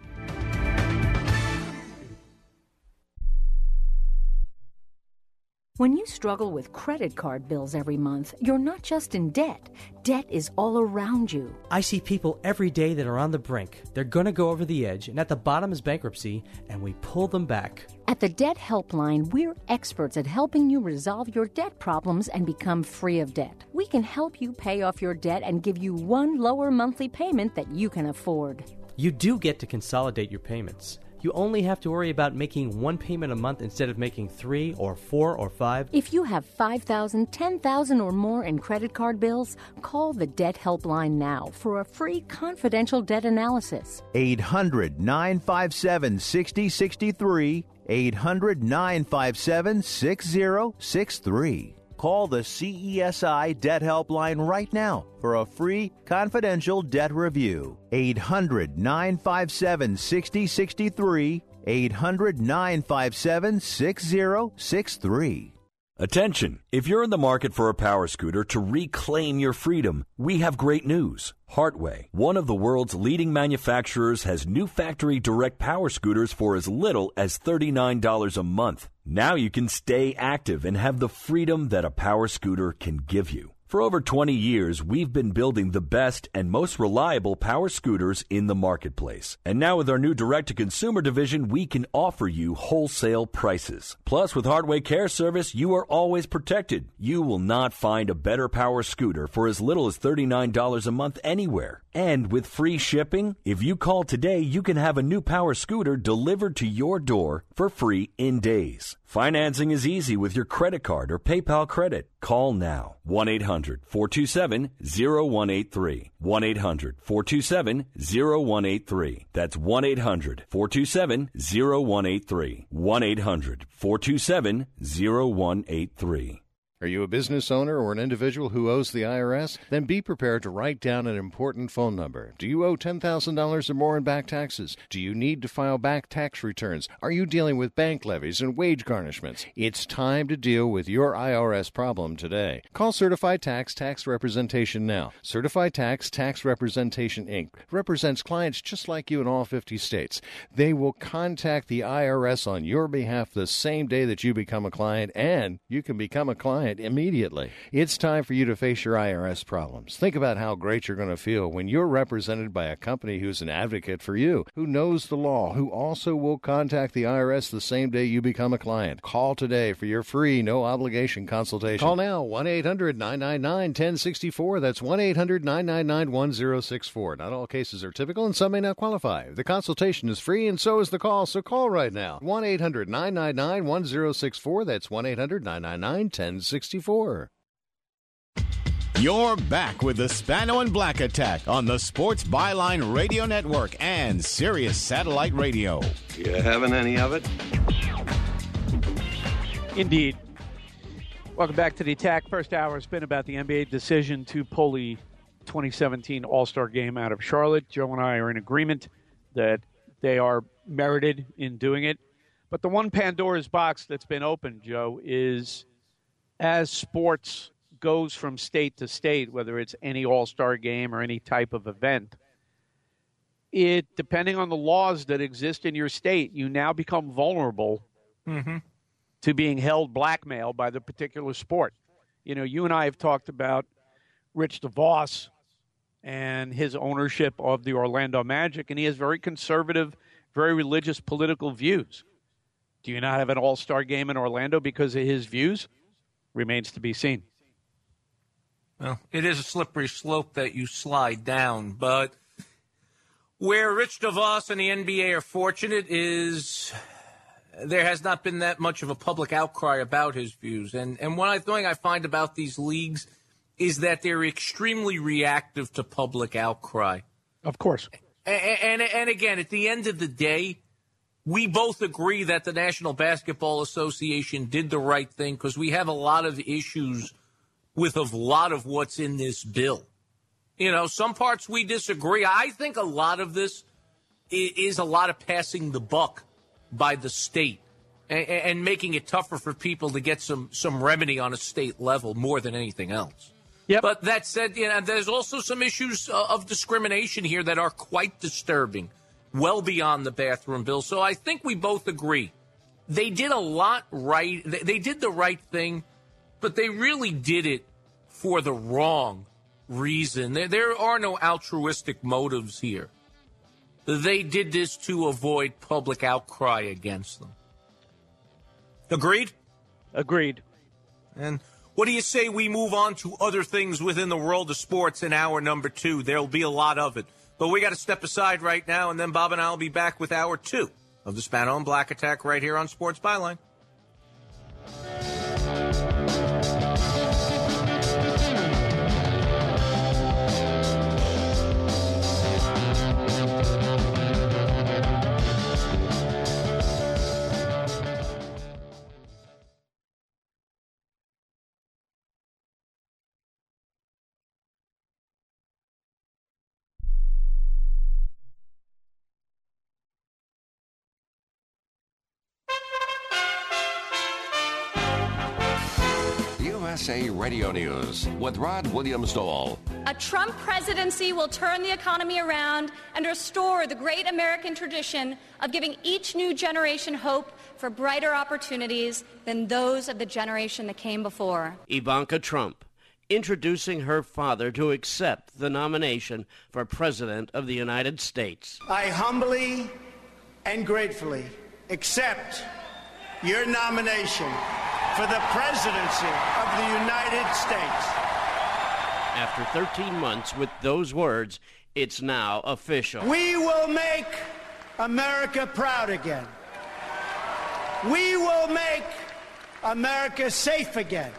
When you struggle with credit card bills every month, you're not just in debt. Debt is all around you. I see people every day that are on the brink. They're going to go over the edge, and at the bottom is bankruptcy, and we pull them back. At the Debt Helpline, we're experts at helping you resolve your debt problems and become free of debt. We can help you pay off your debt and give you one lower monthly payment that you can afford. You do get to consolidate your payments. You only have to worry about making one payment a month instead of making 3 or 4 or 5. If you have $5,000, $10,000 or more in credit card bills, call the Debt Helpline now for a free confidential debt analysis. 800-957-6063. 800-957-6063. Call the CESI Debt Helpline right now for a free confidential debt review. 800-957-6063. 800-957-6063. Attention! If you're in the market for a power scooter to reclaim your freedom, we have great news. Hartway, one of the world's leading manufacturers, has new factory direct power scooters for as little as $39 a month. Now you can stay active and have the freedom that a power scooter can give you. For over 20 years, we've been building the best and most reliable power scooters in the marketplace. And now with our new direct-to-consumer division, we can offer you wholesale prices. Plus, with Hardway Care Service, you are always protected. You will not find a better power scooter for as little as $39 a month anywhere. And with free shipping, if you call today, you can have a new power scooter delivered to your door for free in days. Financing is easy with your credit card or PayPal credit. Call now. 1-800-427-0183. 1-800-427-0183. That's 1-800-427-0183. 1-800-427-0183. Are you a business owner or an individual who owes the IRS? Then be prepared to write down an important phone number. Do you owe $10,000 or more in back taxes? Do you need to file back tax returns? Are you dealing with bank levies and wage garnishments? It's time to deal with your IRS problem today. Call Certified Tax Representation now. Certified Tax Representation, Inc. represents clients just like you in all 50 states. They will contact the IRS on your behalf the same day that you become a client, and you can become a client immediately. It's time for you to face your IRS problems. Think about how great you're going to feel when you're represented by a company who's an advocate for you, who knows the law, who also will contact the IRS the same day you become a client. Call today for your free, no-obligation consultation. Call now, 1-800-999-1064. That's 1-800-999-1064. Not all cases are typical, and some may not qualify. The consultation is free, and so is the call, so call right now. 1-800-999-1064. That's 1-800-999-1064. You're back with the Spano and Black Attack on the Sports Byline Radio Network and Sirius Satellite Radio. You having any of it? Indeed. Welcome back to the Attack. First hour has been about the NBA decision to pull the 2017 All-Star Game out of Charlotte. Joe and I are in agreement that they are merited in doing it. But the one Pandora's box that's been opened, Joe, is as sports goes from state to state, whether it's any All-Star game or any type of event, it, depending on the laws that exist in your state, you now become vulnerable to being held blackmail by the particular sport. You know, you and I have talked about Rich DeVos and his ownership of the Orlando Magic, and he has very conservative, very religious political views. Do you not have an All-Star game in Orlando because of his views? Remains to be seen. Well, it is a slippery slope that you slide down, but where Rich DeVos and the NBA are fortunate is there has not been that much of a public outcry about his views. And one thing I find about these leagues is that they're extremely reactive to public outcry. Of course. And again, at the end of the day, we both agree that the National Basketball Association did the right thing because we have a lot of issues with a lot of what's in this bill. You know, some parts we disagree. I think a lot of this is a lot of passing the buck by the state and making it tougher for people to get some remedy on a state level more than anything else. Yep. But that said, you know, there's also some issues of discrimination here that are quite disturbing, well beyond the bathroom bill. So I think we both agree. They did a lot right. They did the right thing, but they really did it for the wrong reason. There are no altruistic motives here. They did this to avoid public outcry against them. Agreed? Agreed. And what do you say we move on to other things within the world of sports in hour number 2? There'll be a lot of it. But we got to step aside right now, and then Bob and I will be back with hour 2 of the Spano and Black Attack right here on Sports Byline. USA Radio News with Rod Williams-Dole. A Trump presidency will turn the economy around and restore the great American tradition of giving each new generation hope for brighter opportunities than those of the generation that came before. Ivanka Trump, introducing her father to accept the nomination for President of the United States. I humbly and gratefully accept your nomination for the presidency of the United States. After 13 months with those words, it's now official. We will make America proud again. We will make America safe again.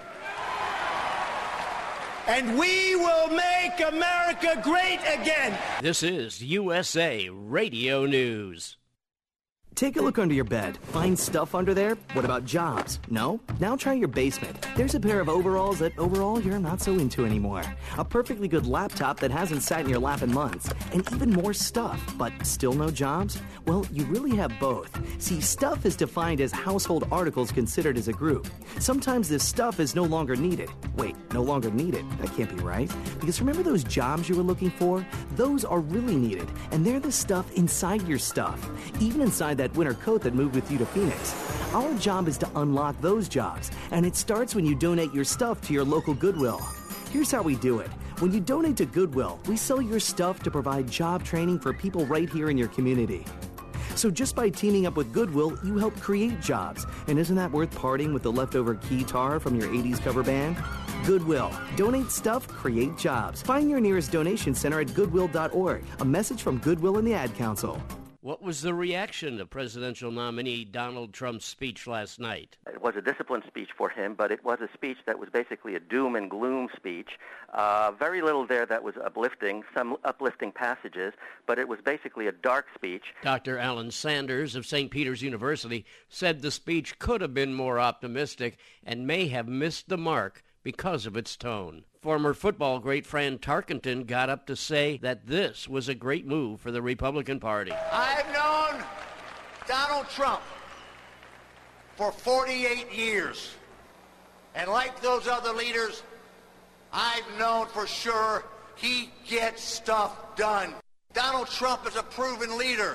And we will make America great again. This is USA Radio News. Take a look under your bed. Find stuff under there? What about jobs? No? Now try your basement. There's a pair of overalls that overall you're not so into anymore. A perfectly good laptop that hasn't sat in your lap in months. And even more stuff, but still no jobs? Well, you really have both. See, stuff is defined as household articles considered as a group. Sometimes this stuff is no longer needed. Wait, no longer needed? That can't be right. Because remember those jobs you were looking for? Those are really needed. And they're the stuff inside your stuff. Even inside that winter coat that moved with you to Phoenix. Our job is to unlock those jobs, and it starts when you donate your stuff to your local Goodwill. Here's how we do it. When you donate to Goodwill, we sell your stuff to provide job training for people right here in your community. So just by teaming up with Goodwill, you help create jobs. And isn't that worth parting with the leftover guitar from your 80s cover band? Goodwill. Donate stuff, create jobs. Find your nearest donation center at goodwill.org. A message from Goodwill and the Ad Council. What was the reaction to presidential nominee Donald Trump's speech last night? It was a disciplined speech for him, but it was a speech that was basically a doom and gloom speech. Very little there that was uplifting, some uplifting passages, but it was basically a dark speech. Dr. Alan Sanders of St. Peter's University said the speech could have been more optimistic and may have missed the mark because of its tone. Former football great Fran Tarkenton got up to say that this was a great move for the Republican Party. I've known Donald Trump for 48 years. And like those other leaders, I've known for sure he gets stuff done. Donald Trump is a proven leader,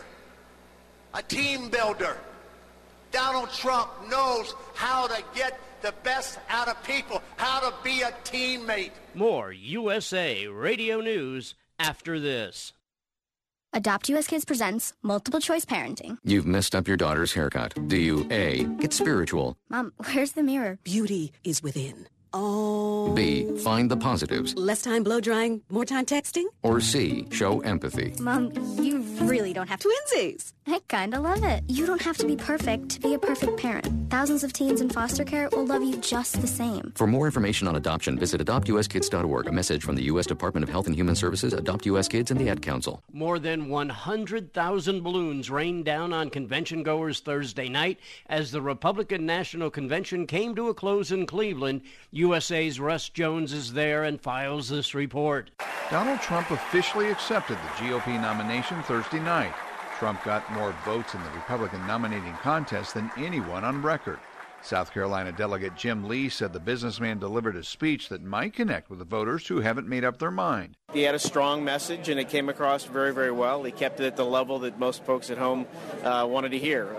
a team builder. Donald Trump knows how to get the best out of people, how to be a teammate. More USA Radio News after this. Adopt US Kids presents Multiple Choice Parenting. You've messed up your daughter's haircut. Do you A, get spiritual? Mom, where's the mirror? Beauty is within. Oh. B, find the positives. Less time blow drying, more time texting? Or C, show empathy. Mom, you really don't have to. Twinsies. I kinda love it. You don't have to be perfect to be a perfect parent. Thousands of teens in foster care will love you just the same. For more information on adoption, visit adoptuskids.org. A message from the U.S. Department of Health and Human Services, Adopt U.S. Kids, and the Ad Council. More than 100,000 balloons rained down on convention goers Thursday night as the Republican National Convention came to a close in Cleveland. USA's Russ Jones is there and files this report. Donald Trump officially accepted the GOP nomination Thursday night. Trump got more votes in the Republican nominating contest than anyone on record. South Carolina Delegate Jim Lee said the businessman delivered a speech that might connect with the voters who haven't made up their mind. He had a strong message, and it came across very, very well. He kept it at the level that most folks at home wanted to hear.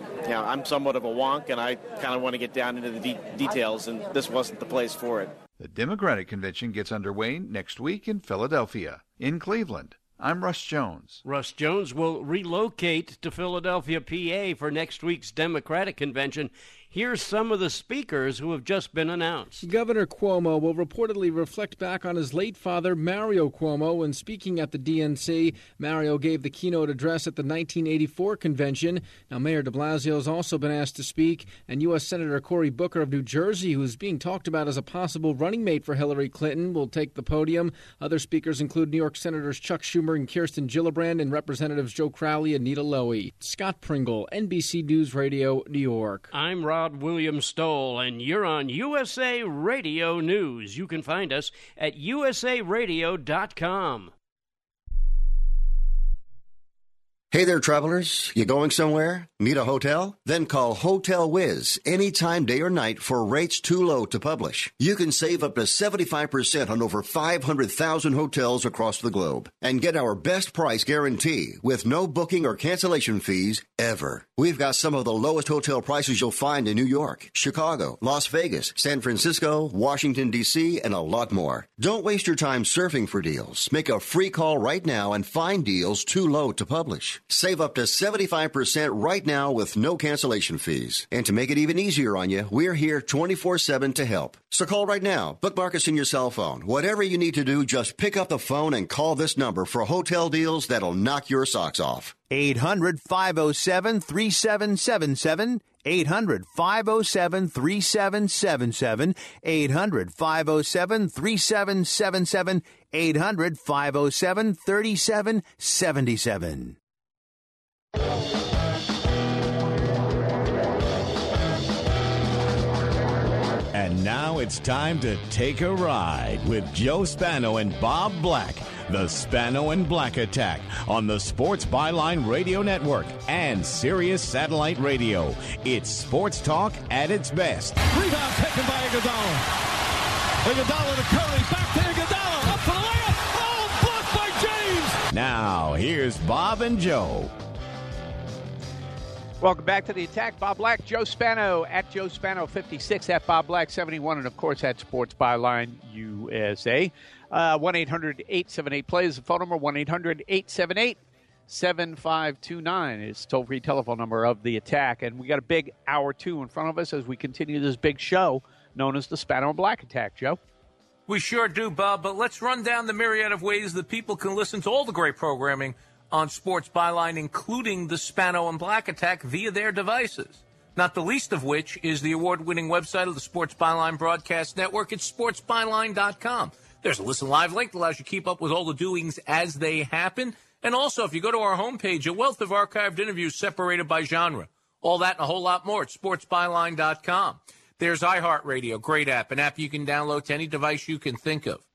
I'm somewhat of a wonk, and I kind of want to get down into the details, and this wasn't the place for it. The Democratic convention gets underway next week in Philadelphia. In Cleveland, I'm Russ Jones. Russ Jones will relocate to Philadelphia, PA for next week's Democratic convention. Here's some of the speakers who have just been announced. Governor Cuomo will reportedly reflect back on his late father, Mario Cuomo, when speaking at the DNC. Mario gave the keynote address at the 1984 convention. Now, Mayor de Blasio has also been asked to speak, and U.S. Senator Cory Booker of New Jersey, who's being talked about as a possible running mate for Hillary Clinton, will take the podium. Other speakers include New York Senators Chuck Schumer and Kirsten Gillibrand and Representatives Joe Crowley and Nita Lowey. Scott Pringle, NBC News Radio, New York. I'm Rod William Stoll, and you're on USA Radio News. You can find us at usaradio.com. Hey there, travelers. You going somewhere? Need a hotel? Then call Hotel Wiz anytime, day or night, for rates too low to publish. You can save up to 75% on over 500,000 hotels across the globe and get our best price guarantee with no booking or cancellation fees ever. We've got some of the lowest hotel prices you'll find in New York, Chicago, Las Vegas, San Francisco, Washington, D.C., and a lot more. Don't waste your time surfing for deals. Make a free call right now and find deals too low to publish. Save up to 75% right now with no cancellation fees. And to make it even easier on you, we're here 24/7 to help. So call right now. Bookmark us in your cell phone. Whatever you need to do, just pick up the phone and call this number for hotel deals that'll knock your socks off. 800-507-3777. 800-507-3777. 800-507-3777. 800-507-3777. And now it's time to take a ride with Joe Spano and Bob Black. The Spano and Black Attack on the Sports Byline Radio Network and Sirius Satellite Radio. It's sports talk at its best. Rebound taken by Iguodala. Iguodala to Curry. Back to Iguodala. Up for the layup. Oh, blocked by James. Now, here's Bob and Joe. Welcome back to the Attack. Bob Black, Joe Spano, at Joe Spano 56, at Bob Black 71, and of course at Sports Byline USA. 1-800-878-PLAY is the phone number. 1-800-878-7529 is toll-free telephone number of the Attack. And we got a big hour 2 in front of us as we continue this big show known as the Spano and Black Attack. Joe? We sure do, Bob, but let's run down the myriad of ways that people can listen to all the great programming on Sports Byline, including the Spano and Black Attack via their devices. Not the least of which is the award-winning website of the Sports Byline Broadcast Network. It's sportsbyline.com. There's a listen live link that allows you to keep up with all the doings as they happen. And also, if you go to our homepage, a wealth of archived interviews separated by genre. All that and a whole lot more at sportsbyline.com. There's iHeartRadio, great app, an app you can download to any device you can think of.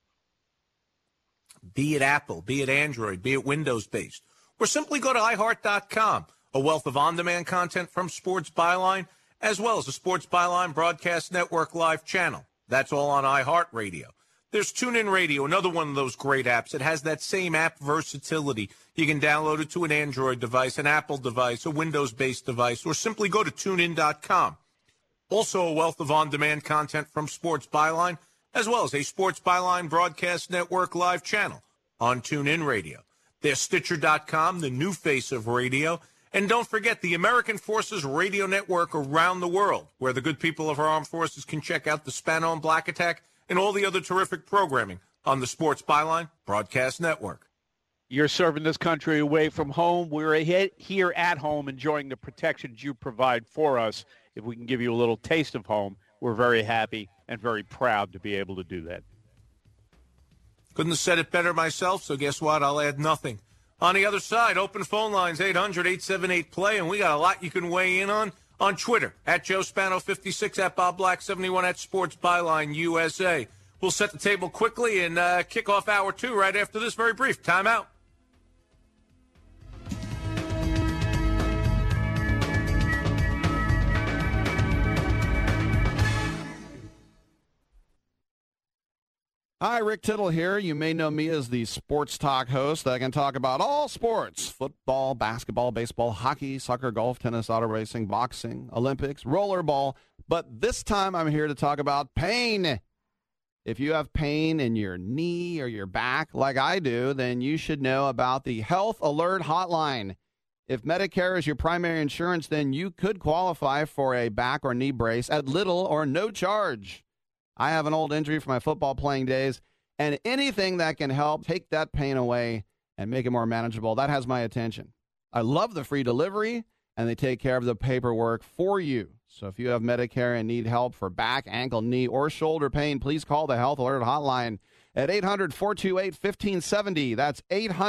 Be it Apple, be it Android, be it Windows-based. Or simply go to iHeart.com, a wealth of on-demand content from Sports Byline, as well as the Sports Byline Broadcast Network live channel. That's all on iHeartRadio. There's TuneIn Radio, another one of those great apps. It has that same app versatility. You can download it to an Android device, an Apple device, a Windows-based device, or simply go to TuneIn.com. Also a wealth of on-demand content from Sports Byline, as well as a Sports Byline Broadcast Network live channel on TuneIn Radio. There's Stitcher.com, the new face of radio. And don't forget the American Forces Radio Network around the world, where the good people of our armed forces can check out the Spano and Black Attack and all the other terrific programming on the Sports Byline Broadcast Network. You're serving this country away from home. We're here at home enjoying the protections you provide for us. If we can give you a little taste of home, we're very happy and very proud to be able to do that. Couldn't have said it better myself, so guess what? I'll add nothing. On the other side, open phone lines, 800-878-PLAY, and we got a lot you can weigh in on Twitter, at Joe Spano 56, at Bob Black 71, at Sports Byline USA. We'll set the table quickly and kick off hour 2 right after this very brief timeout. Hi, Rick Tittle here. You may know me as the Sports Talk host. I can talk about all sports: football, basketball, baseball, hockey, soccer, golf, tennis, auto racing, boxing, Olympics, rollerball. But this time I'm here to talk about pain. If you have pain in your knee or your back like I do, then you should know about the Health Alert Hotline. If Medicare is your primary insurance, then you could qualify for a back or knee brace at little or no charge. I have an old injury from my football playing days, and anything that can help take that pain away and make it more manageable, that has my attention. I love the free delivery, and they take care of the paperwork for you. So if you have Medicare and need help for back, ankle, knee, or shoulder pain, please call the Health Alert Hotline at 800-428-1570. That's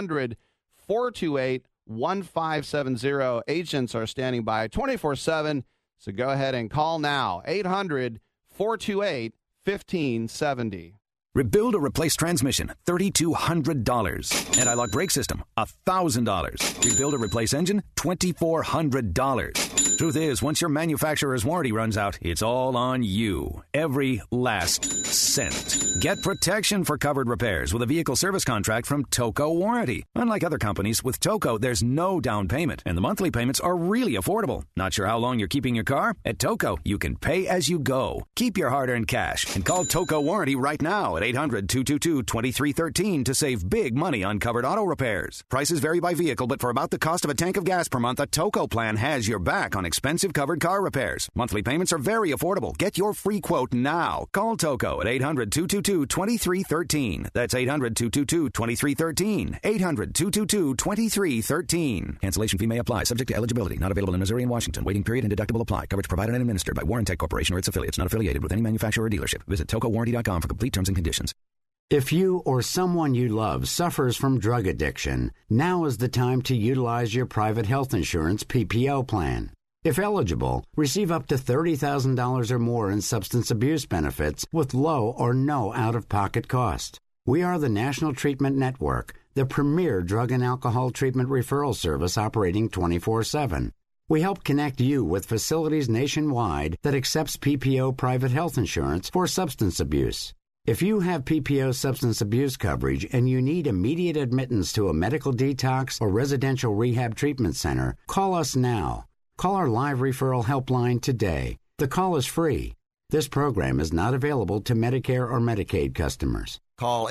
800-428-1570. Agents are standing by 24/7, so go ahead and call now. 800-428-1570. Rebuild or replace transmission, $3,200. Anti-lock brake system, $1,000. Rebuild or replace engine, $2,400. Truth is, once your manufacturer's warranty runs out, it's all on you. Every last cent. Get protection for covered repairs with a vehicle service contract from Toco Warranty. Unlike other companies, with Toco, there's no down payment, and the monthly payments are really affordable. Not sure how long you're keeping your car? At Toco, you can pay as you go. Keep your hard-earned cash and call Toco Warranty right now at 800-222-2313 to save big money on covered auto repairs. Prices vary by vehicle, but for about the cost of a tank of gas per month, a Toco plan has your back on expensive covered car repairs. Monthly payments are very affordable. Get your free quote now. Call Toco at 800-222-2313. That's 800-222-2313. 800-222-2313. Cancellation fee may apply. Subject to eligibility. Not available in Missouri and Washington. Waiting period and deductible apply. Coverage provided and administered by Warrantech Corporation or its affiliates. Not affiliated with any manufacturer or dealership. Visit TocoWarranty.com for complete terms and conditions. If you or someone you love suffers from drug addiction, now is the time to utilize your private health insurance PPO plan. If eligible, receive up to $30,000 or more in substance abuse benefits with low or no out-of-pocket cost. We are the National Treatment Network, the premier drug and alcohol treatment referral service operating 24/7. We help connect you with facilities nationwide that accepts PPO private health insurance for substance abuse. If you have PPO substance abuse coverage and you need immediate admittance to a medical detox or residential rehab treatment center, call us now. Call our live referral helpline today. The call is free. This program is not available to Medicare or Medicaid customers. Call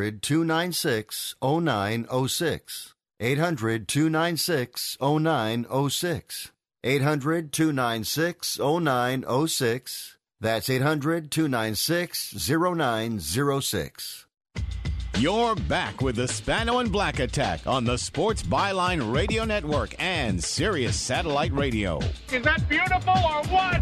800-296-0906. 800-296-0906. 800-296-0906. That's 800-296-0906. You're back with the Spano and Black Attack on the Sports Byline Radio Network and Sirius Satellite Radio. Is that beautiful or what?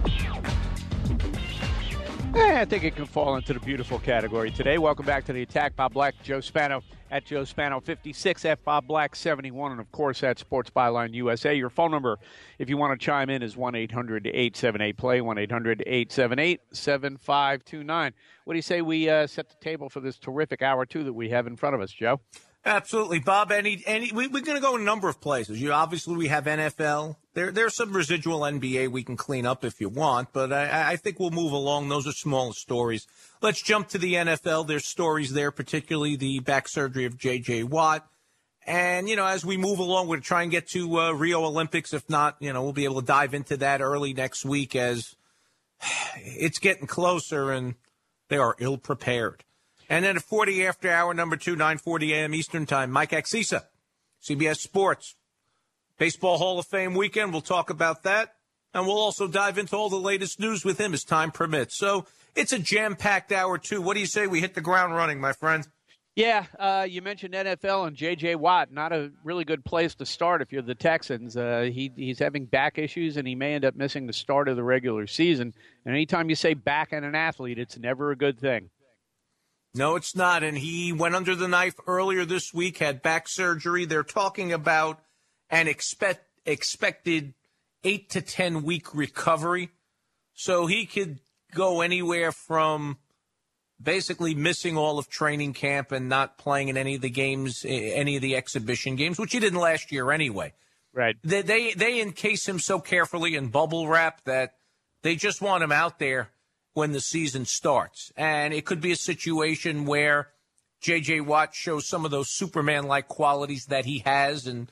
I think it can fall into the beautiful category today. Welcome back to the Attack. Bob Black, Joe Spano at Joe Spano 56, at Bob Black 71, and of course at Sports Byline USA. Your phone number, if you want to chime in, is 1-800-878-PLAY, 1-800-878-7529. What do you say we set the table for this terrific hour two that we have in front of us, Joe? Absolutely, Bob. We're going to go in a number of places. Obviously, we have NFL. There's some residual NBA we can clean up if you want, but I think we'll move along. Those are smaller stories. Let's jump to the NFL. There's stories there, particularly the back surgery of J.J. Watt. And, as we move along, we'll try and get to Rio Olympics. If not, we'll be able to dive into that early next week as it's getting closer and they are ill-prepared. And then at 40 after hour, number 2, 9:40 a.m. Eastern Time, Mike Axisa, CBS Sports. Baseball Hall of Fame weekend, we'll talk about that. And we'll also dive into all the latest news with him as time permits. So it's a jam-packed hour, too. What do you say we hit the ground running, my friend? Yeah, you mentioned NFL and J.J. Watt. Not a really good place to start if you're the Texans. He's having back issues, and he may end up missing the start of the regular season. And anytime you say back in an athlete, it's never a good thing. No, it's not. And he went under the knife earlier this week, had back surgery. They're talking about an expected 8 to 10 week recovery. So he could go anywhere from basically missing all of training camp and not playing in any of the games, any of the exhibition games, which he didn't last year anyway. Right. They encase him so carefully in bubble wrap that they just want him out there when the season starts. And it could be a situation where J.J. Watt shows some of those Superman-like qualities that he has, and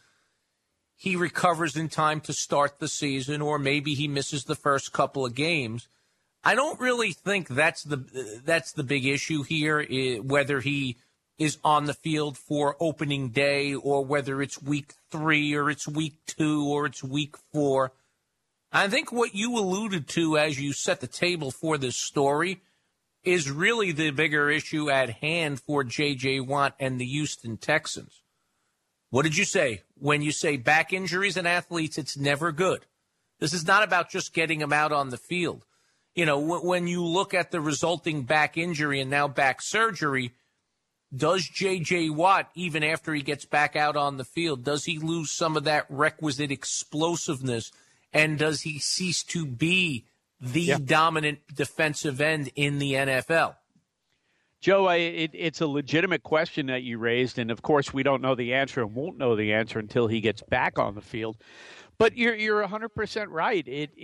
he recovers in time to start the season, or maybe he misses the first couple of games. I don't really think that's the big issue here, whether he is on the field for opening day or whether it's week 3 or it's week 2 or it's week 4. I think what you alluded to as you set the table for this story is really the bigger issue at hand for J.J. Watt and the Houston Texans. What did you say? When you say back injuries in athletes, it's never good. This is not about just getting them out on the field. When you look at the resulting back injury and now back surgery, does J.J. Watt, even after he gets back out on the field, does he lose some of that requisite explosiveness? And does he cease to be the dominant defensive end in the NFL? Joe, it's a legitimate question that you raised, and of course we don't know the answer and won't know the answer until he gets back on the field. But you're 100% right.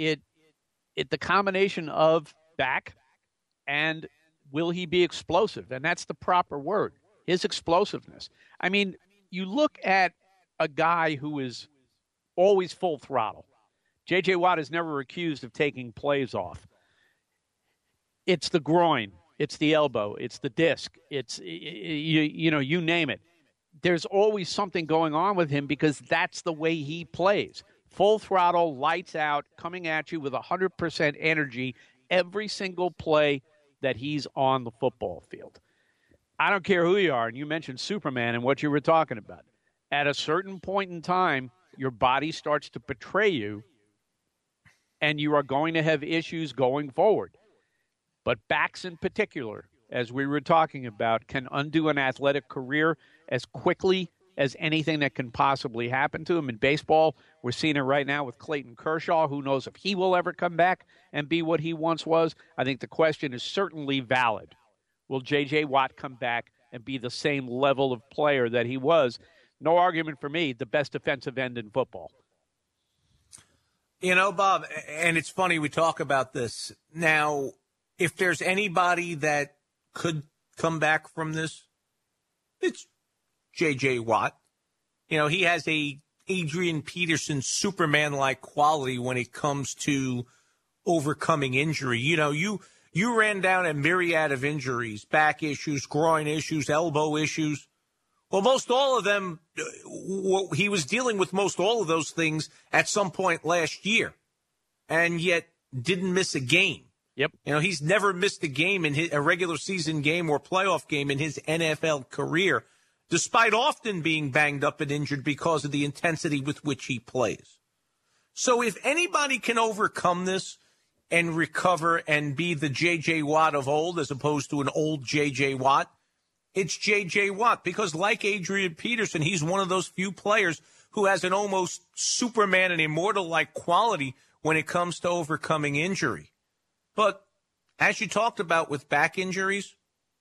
The combination of back and will he be explosive, and that's the proper word, his explosiveness. I mean, you look at a guy who is always full throttle. J.J. Watt is never accused of taking plays off. It's the groin. It's the elbow. It's the disc. It's, you name it. There's always something going on with him because that's the way he plays. Full throttle, lights out, coming at you with 100% energy every single play that he's on the football field. I don't care who you are, and you mentioned Superman and what you were talking about. At a certain point in time, your body starts to betray you, and you are going to have issues going forward. But backs in particular, as we were talking about, can undo an athletic career as quickly as anything that can possibly happen to him. In baseball, we're seeing it right now with Clayton Kershaw. Who knows if he will ever come back and be what he once was? I think the question is certainly valid. Will J.J. Watt come back and be the same level of player that he was? No argument for me, the best defensive end in football. You know, Bob, and it's funny we talk about this. Now, if there's anybody that could come back from this, it's J.J. Watt. You know, he has a Adrian Peterson Superman-like quality when it comes to overcoming injury. You know, you ran down a myriad of injuries, back issues, groin issues, elbow issues. Well, most all of them, he was dealing with most all of those things at some point last year, and yet didn't miss a game. Yep. You know, he's never missed a game in a regular season game or playoff game in his NFL career, despite often being banged up and injured because of the intensity with which he plays. So if anybody can overcome this and recover and be the J.J. Watt of old as opposed to an old J.J. Watt, it's J.J. Watt, because like Adrian Peterson, he's one of those few players who has an almost Superman and immortal-like quality when it comes to overcoming injury. But as you talked about with back injuries,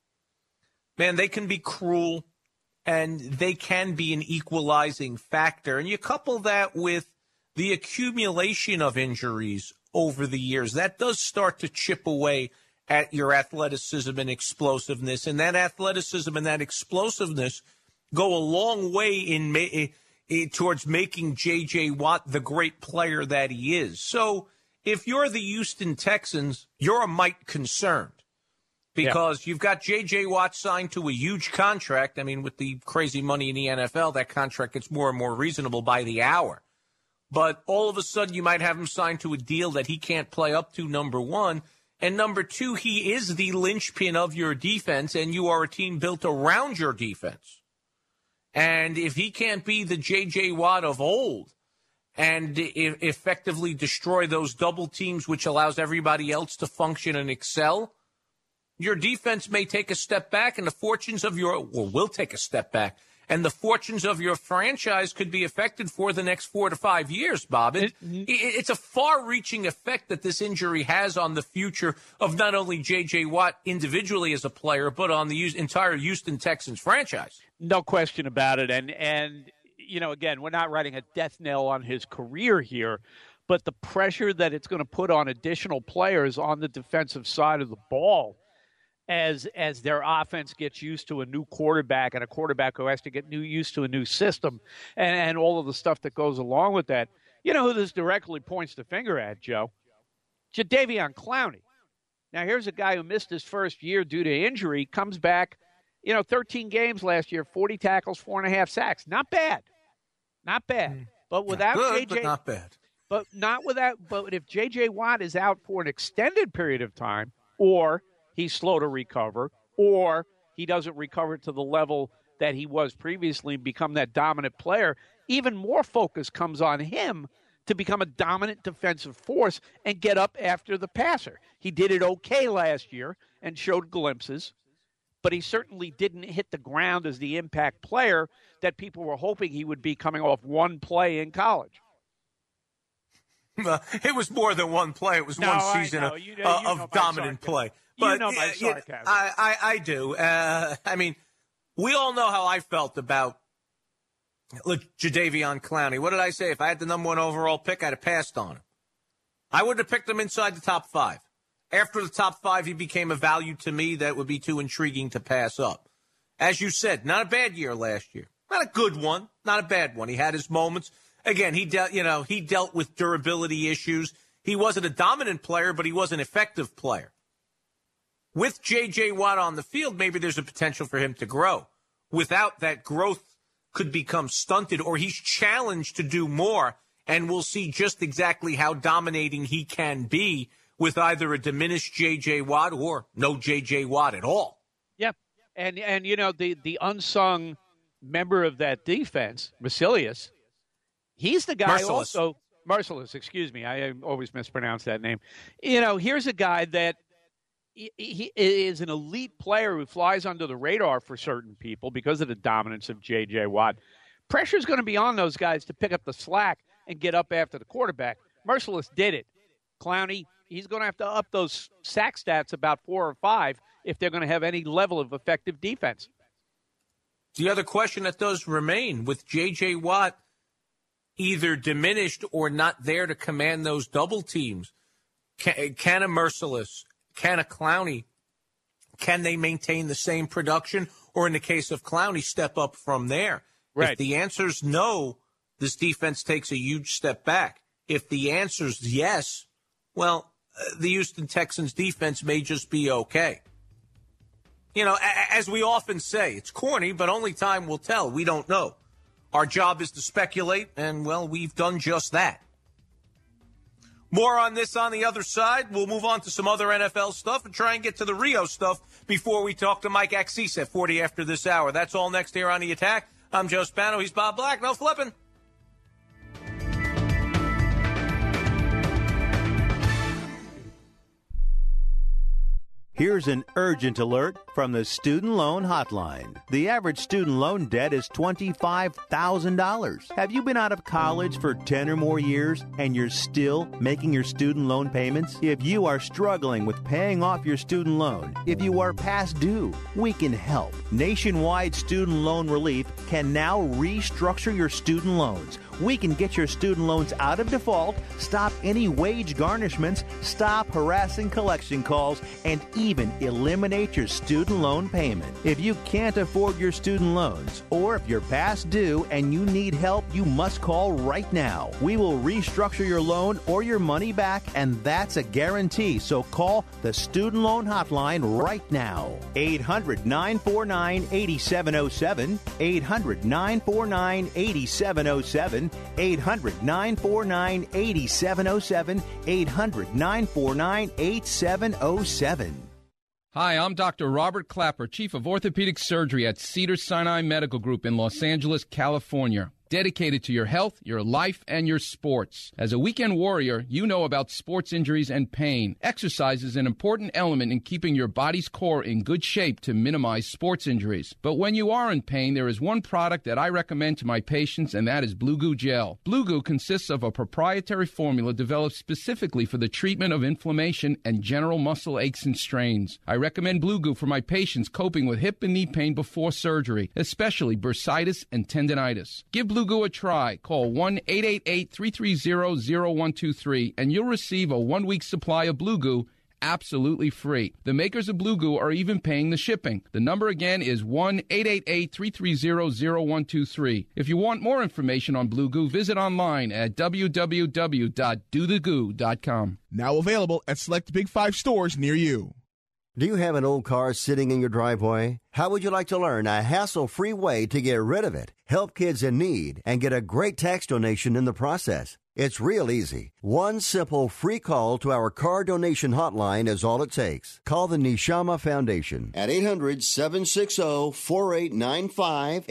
man, they can be cruel and they can be an equalizing factor. And you couple that with the accumulation of injuries over the years, that does start to chip away at your athleticism and explosiveness. And that athleticism and that explosiveness go a long way towards making J.J. Watt the great player that he is. So if you're the Houston Texans, you're a mite concerned because you've got J.J. Watt signed to a huge contract. I mean, with the crazy money in the NFL, that contract gets more and more reasonable by the hour. But all of a sudden, you might have him signed to a deal that he can't play up to, number one. And number two, he is the linchpin of your defense, and you are a team built around your defense. And if he can't be the J.J. Watt of old and effectively destroy those double teams, which allows everybody else to function and excel, your defense may take a step back, and the fortunes of will take a step back. And the fortunes of your franchise could be affected for the next 4 to 5 years, Bob. It's a far-reaching effect that this injury has on the future of not only J.J. Watt individually as a player, but on the entire Houston Texans franchise. No question about it. And you know, again, we're not writing a death knell on his career here, but the pressure that it's going to put on additional players on the defensive side of the ball as their offense gets used to a new quarterback and a quarterback who has to get used to a new system and all of the stuff that goes along with that. You know who this directly points the finger at, Joe? Jadeveon Clowney. Now, here's a guy who missed his first year due to injury, comes back, 13 games last year, 40 tackles, 4.5 sacks. Not bad. Not bad. But without good, J.J. but not bad. But if J.J. Watt is out for an extended period of time, or he's slow to recover, or he doesn't recover to the level that he was previously and become that dominant player, even more focus comes on him to become a dominant defensive force and get up after the passer. He did it okay last year and showed glimpses, but he certainly didn't hit the ground as the impact player that people were hoping he would be coming off one play in college. It was more than one play. It was one season of dominant play. But you know my sarcasm. I do. I mean, we all know how I felt about Jadeveon Clowney. What did I say? If I had the number 1 overall pick, I'd have passed on him. I would have picked him inside the top 5. After the top 5, he became a value to me that would be too intriguing to pass up. As you said, not a bad year last year. Not a good one, not a bad one. He had his moments. Again, he dealt with durability issues. He wasn't a dominant player, but he was an effective player. With J.J. Watt on the field, maybe there's a potential for him to grow. Without that, growth could become stunted, or he's challenged to do more, and we'll see just exactly how dominating he can be with either a diminished J.J. Watt or no J.J. Watt at all. Yeah, and the unsung member of that defense, Mercilus, he's the guy Mercilus, excuse me. I always mispronounce that name. Here's a guy that he is an elite player who flies under the radar for certain people because of the dominance of J.J. Watt. Pressure's going to be on those guys to pick up the slack and get up after the quarterback. Mercilus did it. Clowney, he's going to have to up those sack stats about 4 or 5 if they're going to have any level of effective defense. The other question that does remain, with J.J. Watt either diminished or not there to command those double teams, can a Mercilus, can a Clowney, can they maintain the same production? Or in the case of Clowney, step up from there? Right. If the answer's no, this defense takes a huge step back. If the answer's yes, well, the Houston Texans defense may just be okay. As we often say, it's corny, but only time will tell. We don't know. Our job is to speculate, and, well, we've done just that. More on this on the other side. We'll move on to some other NFL stuff and try and get to the Rio stuff before we talk to Mike Axis at 40 after this hour. That's all next here on The Attack. I'm Joe Spano. He's Bob Black. No flipping. Here's an urgent alert from the Student Loan Hotline. The average student loan debt is $25,000. Have you been out of college for 10 or more years and you're still making your student loan payments? If you are struggling with paying off your student loan, if you are past due, we can help. Nationwide Student Loan Relief can now restructure your student loans. We can get your student loans out of default, stop any wage garnishments, stop harassing collection calls, and even eliminate your student loan payment. If you can't afford your student loans, or if you're past due and you need help, you must call right now. We will restructure your loan or your money back, and that's a guarantee. So call the Student Loan Hotline right now. 800-949-8707. 800-949-8707. 800-949-8707. 800-949-8707. Hi, I'm Dr. Robert Clapper, Chief of Orthopedic Surgery at Cedars-Sinai Medical Group in Los Angeles, California. Dedicated to your health, your life, and your sports. As a weekend warrior, you know about sports injuries and pain. Exercise is an important element in keeping your body's core in good shape to minimize sports injuries. But when you are in pain, there is one product that I recommend to my patients, and that is Blue Goo Gel. Blue Goo consists of a proprietary formula developed specifically for the treatment of inflammation and general muscle aches and strains. I recommend Blue Goo for my patients coping with hip and knee pain before surgery, especially bursitis and tendinitis. Give Blue Goo a try. Call 1-888-330-0123 and you'll receive a 1-week supply of Blue Goo absolutely free. The makers of Blue Goo are even paying the shipping. The number again is 1-888-330-0123. If you want more information on Blue Goo, visit online at www.dothegoo.com. Now available at select Big 5 stores near you. Do you have an old car sitting in your driveway? How would you like to learn a hassle-free way to get rid of it, help kids in need, and get a great tax donation in the process? It's real easy. One simple free call to our car donation hotline is all it takes. Call the Neshama Foundation at 800-760-4895,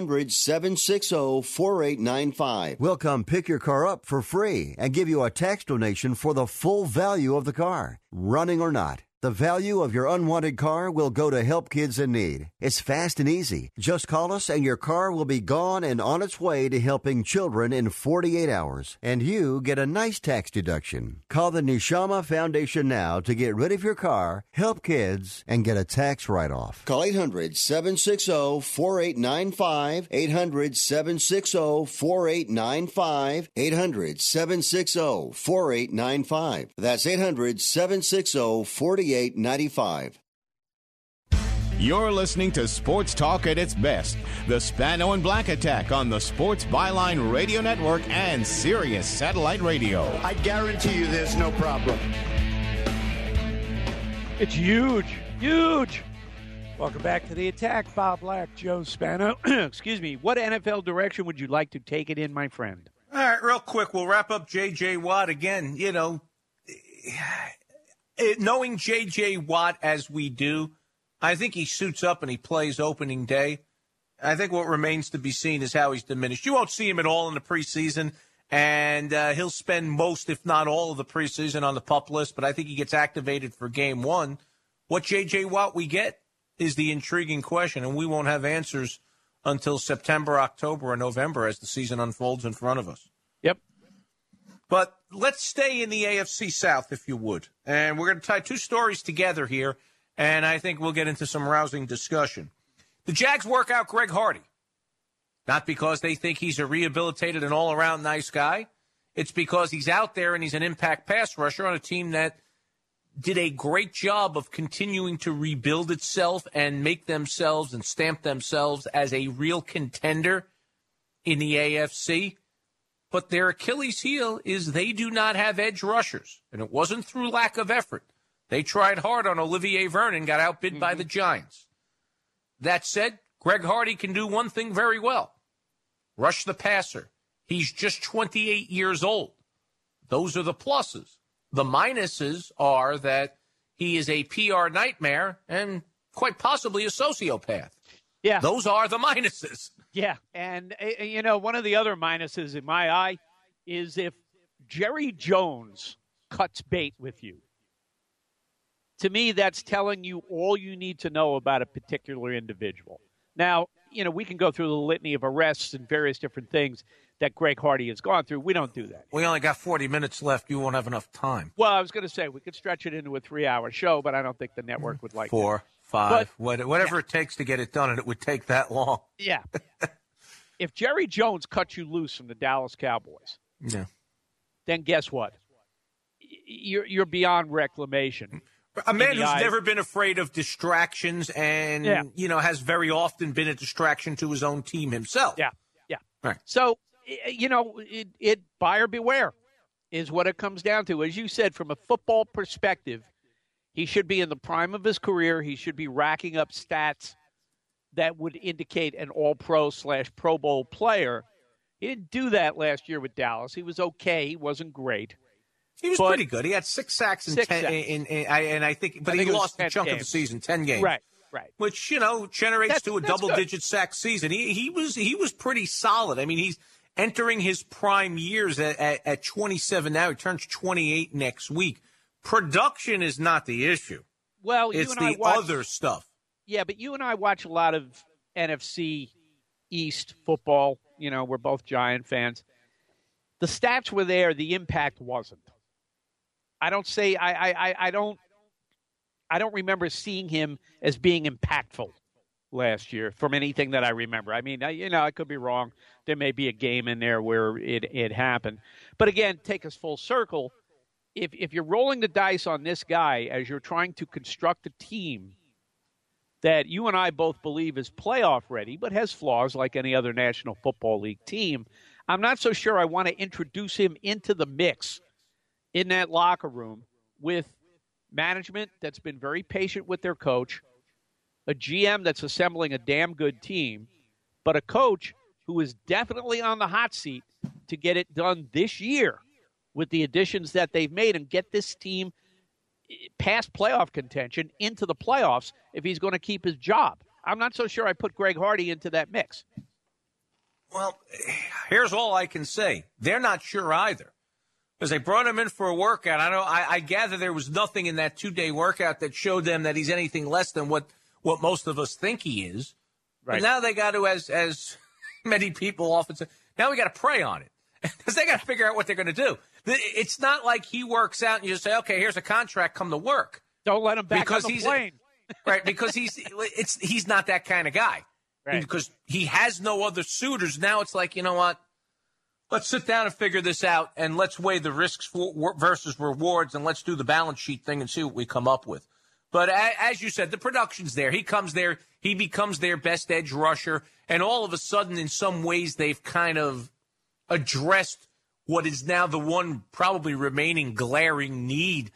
800-760-4895. We'll come pick your car up for free and give you a tax donation for the full value of the car, running or not. The value of your unwanted car will go to help kids in need. It's fast and easy. Just call us and your car will be gone and on its way to helping children in 48 hours. And you get a nice tax deduction. Call the Neshama Foundation now to get rid of your car, help kids, and get a tax write-off. Call 800-760-4895. 800-760-4895. 800-760-4895. That's 800-760-4895. You're listening to Sports Talk at its best. The Spano and Black Attack on the Sports Byline Radio Network and Sirius Satellite Radio. I guarantee you there's no problem. It's huge. Huge. Welcome back to the attack. Bob Black, Joe Spano. Excuse me. What NFL direction would you like to take it in, my friend? All right, real quick. We'll wrap up J.J. Watt again. You know, knowing J.J. Watt as we do, I think he suits up and he plays opening day. I think what remains to be seen is how he's diminished. You won't see him at all in the preseason, and he'll spend most, if not all, of the preseason on the PUP list, but I think he gets activated for game one. What J.J. Watt we get is the intriguing question, and we won't have answers until September, October, or November as the season unfolds in front of us. Yep. But let's stay in the AFC South, if you would. And we're going to tie two stories together here, and I think we'll get into some rousing discussion. The Jags work out Greg Hardy. Not because they think he's a rehabilitated and all-around nice guy. It's because he's out there and he's an impact pass rusher on a team that did a great job of continuing to rebuild itself and make themselves and stamp themselves as a real contender in the AFC. But their Achilles heel is they do not have edge rushers. And it wasn't through lack of effort. They tried hard on Olivier Vernon, got outbid by the Giants. That said, Greg Hardy can do one thing very well. Rush the passer. He's just 28 years old. Those are the pluses. The minuses are that he is a PR nightmare and quite possibly a sociopath. Yeah. Those are the minuses. Yeah, and, you know, one of the other minuses in my eye is if Jerry Jones cuts bait with you. To me, that's telling you all you need to know about a particular individual. Now, you know, we can go through the litany of arrests and various different things that Greg Hardy has gone through. We don't do that. We only got 40 minutes left. You won't have enough time. Well, I was going to say we could stretch it into a 3-hour show, but I don't think the network would like 4, it. 5, whatever it takes to get it done, and it would take that long. Yeah. If Jerry Jones cuts you loose from the Dallas Cowboys, then guess what? You're beyond reclamation. A man who's never been afraid of distractions and, you know, has very often been a distraction to his own team himself. Yeah. Right. So, you know, it buyer beware is what it comes down to. As you said, from a football perspective, he should be in the prime of his career. He should be racking up stats that would indicate an all-pro / Pro Bowl player. He didn't do that last year with Dallas. He was okay. He wasn't great. He was pretty good. He had 6 sacks in 10, and I think, but he lost a chunk of the season, 10 games. Right. Which, you know, generates to a double-digit sack season. He was pretty solid. I mean, he's entering his prime years at 27 now. He turns 28 next week. Production is not the issue. Well, it's the other stuff. Yeah, but you and I watch a lot of NFC East football. You know, we're both Giant fans. The stats were there. The impact wasn't. I don't remember seeing him as being impactful last year from anything that I remember. I mean, you know, I could be wrong. There may be a game in there where it happened. But again, take us full circle. If you're rolling the dice on this guy as you're trying to construct a team that you and I both believe is playoff ready, but has flaws like any other National Football League team, I'm not so sure I want to introduce him into the mix in that locker room with management that's been very patient with their coach, a GM that's assembling a damn good team, but a coach who is definitely on the hot seat to get it done this year with the additions that they've made and get this team past playoff contention into the playoffs if he's going to keep his job. I'm not so sure I put Greg Hardy into that mix. Well, here's all I can say. They're not sure either. Because they brought him in for a workout. I gather there was nothing in that 2-day workout that showed them that he's anything less than what most of us think he is. Right. And now they got to, as many people often say, now we got to prey on it. Because they got to figure out what they're going to do. It's not like he works out and you just say, okay, here's a contract, come to work. Don't let him back on the plane. Right, because he's not that kind of guy. Right. Because he has no other suitors. Now it's like, you know what? Let's sit down and figure this out, and let's weigh the risks versus rewards, and let's do the balance sheet thing and see what we come up with. But as you said, the production's there. He comes there. He becomes their best edge rusher, and all of a sudden, in some ways, they've kind of addressed what is now the one probably remaining glaring need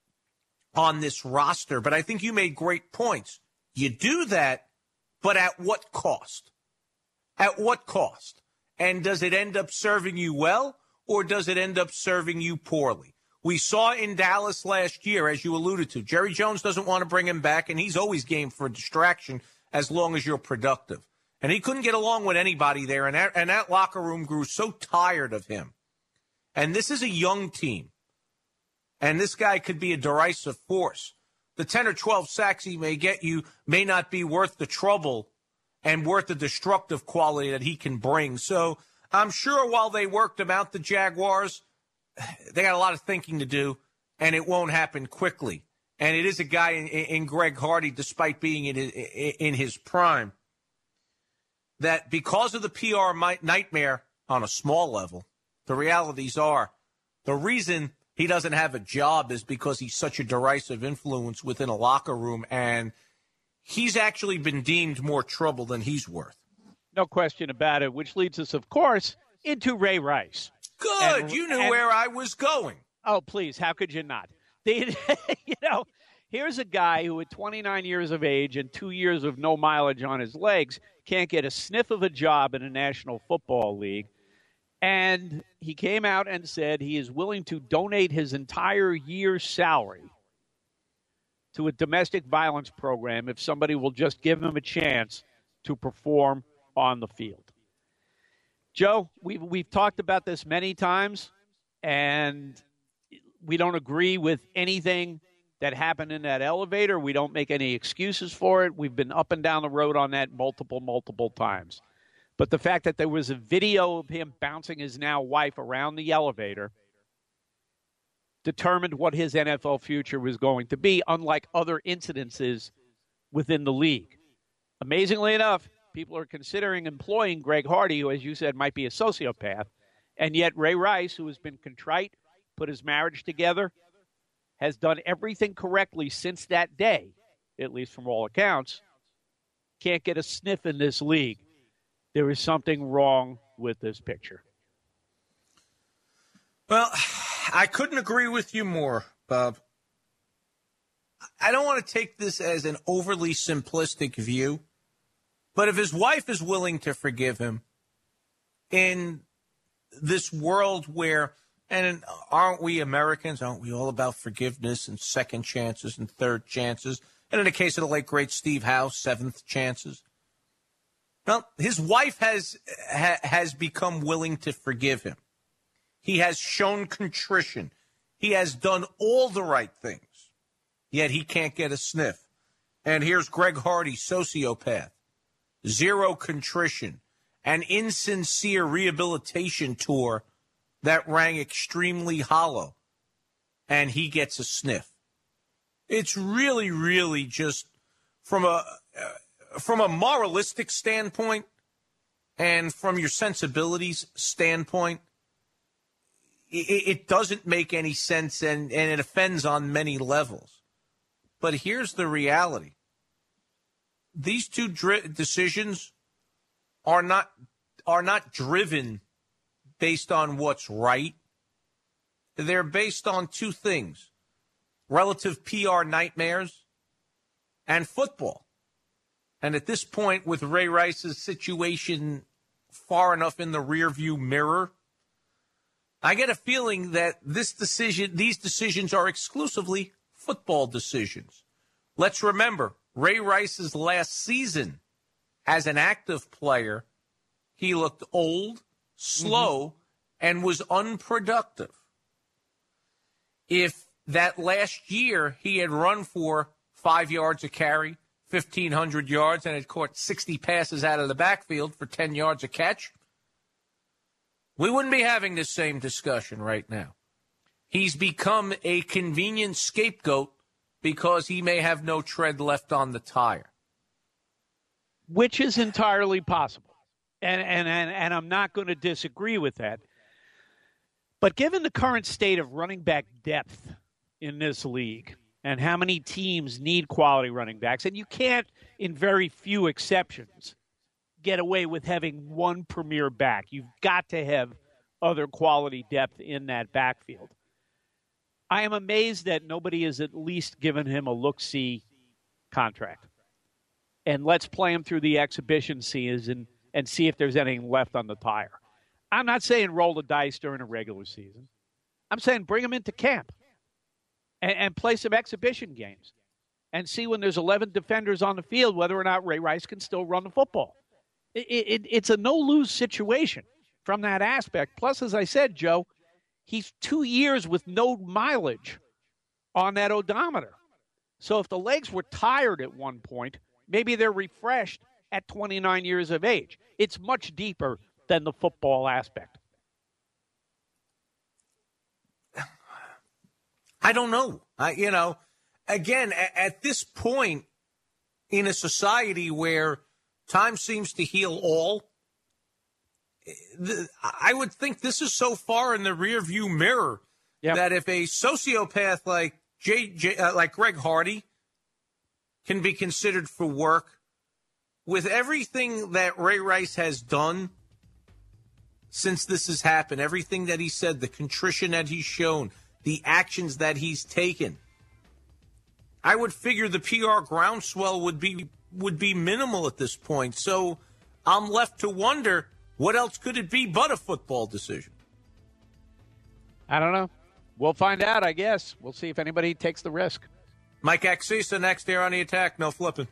on this roster. But I think you made great points. You do that, but at what cost? At what cost? And does it end up serving you well, or does it end up serving you poorly? We saw in Dallas last year, as you alluded to, Jerry Jones doesn't want to bring him back, and he's always game for a distraction as long as you're productive. And he couldn't get along with anybody there, and that locker room grew so tired of him. And this is a young team, and this guy could be a derisive force. The 10 or 12 sacks he may get you may not be worth the trouble and worth the destructive quality that he can bring. So I'm sure while they worked him out, the Jaguars, they got a lot of thinking to do, and it won't happen quickly. And it is a guy in Greg Hardy, despite being in his prime, that because of the PR nightmare on a small level, the realities are the reason he doesn't have a job is because he's such a derisive influence within a locker room, and he's actually been deemed more trouble than he's worth. No question about it, which leads us, of course, into Ray Rice. Good. You knew where I was going. Oh, please. How could you not? Here's a guy who at 29 years of age and 2 years of no mileage on his legs can't get a sniff of a job in a National Football League. And he came out and said he is willing to donate his entire year's salary to a domestic violence program if somebody will just give him a chance to perform on the field. Joe, we've talked about this many times, and we don't agree with anything that happened in that elevator. We don't make any excuses for it. We've been up and down the road on that multiple times. But the fact that there was a video of him bouncing his now wife around the elevator determined what his NFL future was going to be, unlike other incidences within the league. Amazingly enough, people are considering employing Greg Hardy, who, as you said, might be a sociopath, and yet Ray Rice, who has been contrite, put his marriage together, has done everything correctly since that day, at least from all accounts, can't get a sniff in this league. There is something wrong with this picture. Well, I couldn't agree with you more, Bob. I don't want to take this as an overly simplistic view, but if his wife is willing to forgive him in this world where, and aren't we Americans, aren't we all about forgiveness and second chances and third chances? And in the case of the late, great Steve Howe, seventh chances. Well, his wife has become willing to forgive him. He has shown contrition. He has done all the right things, yet he can't get a sniff. And here's Greg Hardy, sociopath, zero contrition, an insincere rehabilitation tour that rang extremely hollow, and he gets a sniff. It's really, really just from a moralistic standpoint and from your sensibilities standpoint, it doesn't make any sense, and it offends on many levels. But here's the reality. These two decisions are not driven based on what's right. They're based on two things: relative PR nightmares and football. And at this point, with Ray Rice's situation far enough in the rearview mirror, I get a feeling that these decisions are exclusively football decisions. Let's remember, Ray Rice's last season as an active player, he looked old, slow, and was unproductive. if that last year he had run for 5 yards a carry, 1,500 yards, and had caught 60 passes out of the backfield for 10 yards a catch, we wouldn't be having this same discussion right now. He's become a convenient scapegoat because he may have no tread left on the tire. Which is entirely possible. And I'm not going to disagree with that. But given the current state of running back depth in this league and how many teams need quality running backs, and you can't, in very few exceptions, get away with having one premier back. You've got to have other quality depth in that backfield. I am amazed that nobody has at least given him a look-see contract. And let's play him through the exhibition season and see if there's anything left on the tire. I'm not saying roll the dice during a regular season. I'm saying bring him into camp and play some exhibition games and see when there's 11 defenders on the field whether or not Ray Rice can still run the football. It's a no-lose situation from that aspect. Plus, as I said, Joe, he's 2 years with no mileage on that odometer. So if the legs were tired at one point, maybe they're refreshed at 29 years of age. It's much deeper than the football aspect. I don't know. Again, at this point in a society where time seems to heal all, I would think this is so far in the rearview mirror that if a sociopath like like Greg Hardy can be considered for work, with everything that Ray Rice has done since this has happened, everything that he said, the contrition that he's shown, the actions that he's taken, I would figure the PR groundswell would be minimal at this point. So I'm left to wonder, what else could it be but a football decision? I don't know. We'll find out, I guess. We'll see if anybody takes the risk. Mike Axisa next here on The Attack. No flipping.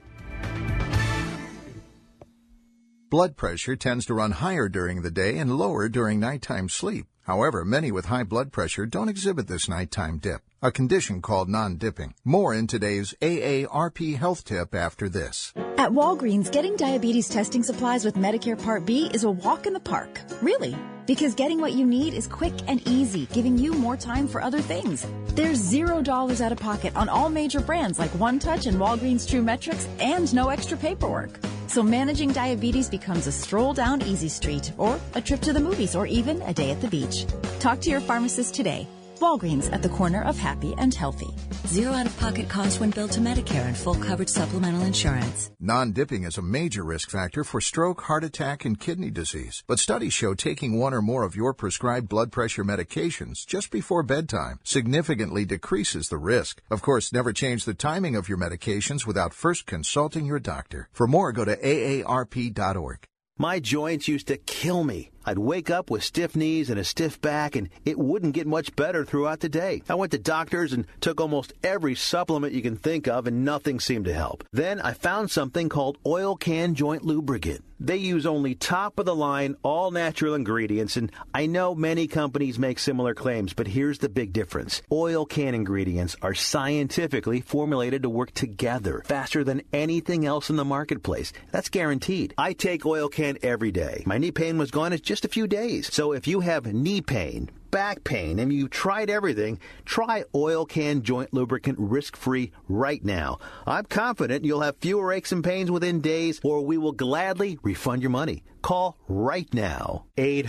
Blood pressure tends to run higher during the day and lower during nighttime sleep. However, many with high blood pressure don't exhibit this nighttime dip, a condition called non-dipping. More in today's AARP health tip after this. At Walgreens, getting diabetes testing supplies with Medicare Part B is a walk in the park. Really. Because getting what you need is quick and easy, giving you more time for other things. There's $0 out of pocket on all major brands like One Touch and Walgreens True Metrics, and no extra paperwork. So managing diabetes becomes a stroll down Easy Street, or a trip to the movies, or even a day at the beach. Talk to your pharmacist today. Walgreens, at the corner of happy and healthy. Zero out-of-pocket costs when billed to Medicare and full coverage supplemental insurance. Non-dipping is a major risk factor for stroke, heart attack, and kidney disease. But studies show taking one or more of your prescribed blood pressure medications just before bedtime significantly decreases the risk. Of course, never change the timing of your medications without first consulting your doctor. For more, go to aarp.org. My joints used to kill me. I'd wake up with stiff knees and a stiff back, and it wouldn't get much better throughout the day. I went to doctors and took almost every supplement you can think of, and nothing seemed to help. Then I found something called Oil Can Joint Lubricant. They use only top-of-the-line, all-natural ingredients, and I know many companies make similar claims, but here's the big difference. Oil Can ingredients are scientifically formulated to work together faster than anything else in the marketplace. That's guaranteed. I take Oil Can every day. My knee pain was gone in just a few days. So if you have knee pain, back pain, and you've tried everything, try Oil Can Joint Lubricant risk-free right now. I'm confident you'll have fewer aches and pains within days, or we will gladly refund your money. Call right now.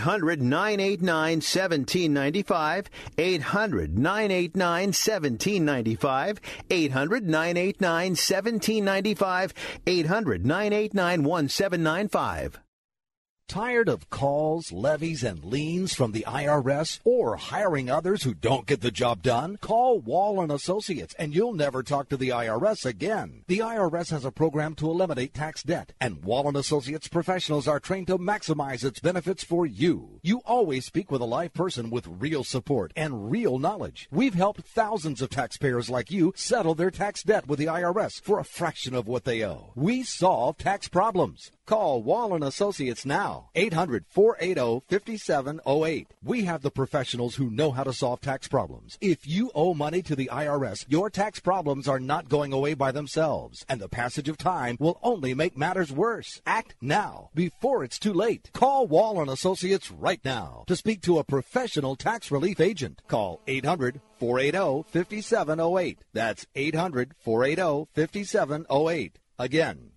800-989-1795. 800-989-1795. 800-989-1795. 800-989-1795. Tired of calls, levies, and liens from the IRS, or hiring others who don't get the job done? Call Wall & Associates, and you'll never talk to the IRS again. The IRS has a program to eliminate tax debt, and Wall & Associates professionals are trained to maximize its benefits for you. You always speak with a live person with real support and real knowledge. We've helped thousands of taxpayers like you settle their tax debt with the IRS for a fraction of what they owe. We solve tax problems. Call Wall & Associates now, 800-480-5708. We have the professionals who know how to solve tax problems. If you owe money to the IRS, your tax problems are not going away by themselves, and the passage of time will only make matters worse. Act now, before it's too late. Call Wall & Associates right now to speak to a professional tax relief agent. Call 800-480-5708. That's 800-480-5708. Again,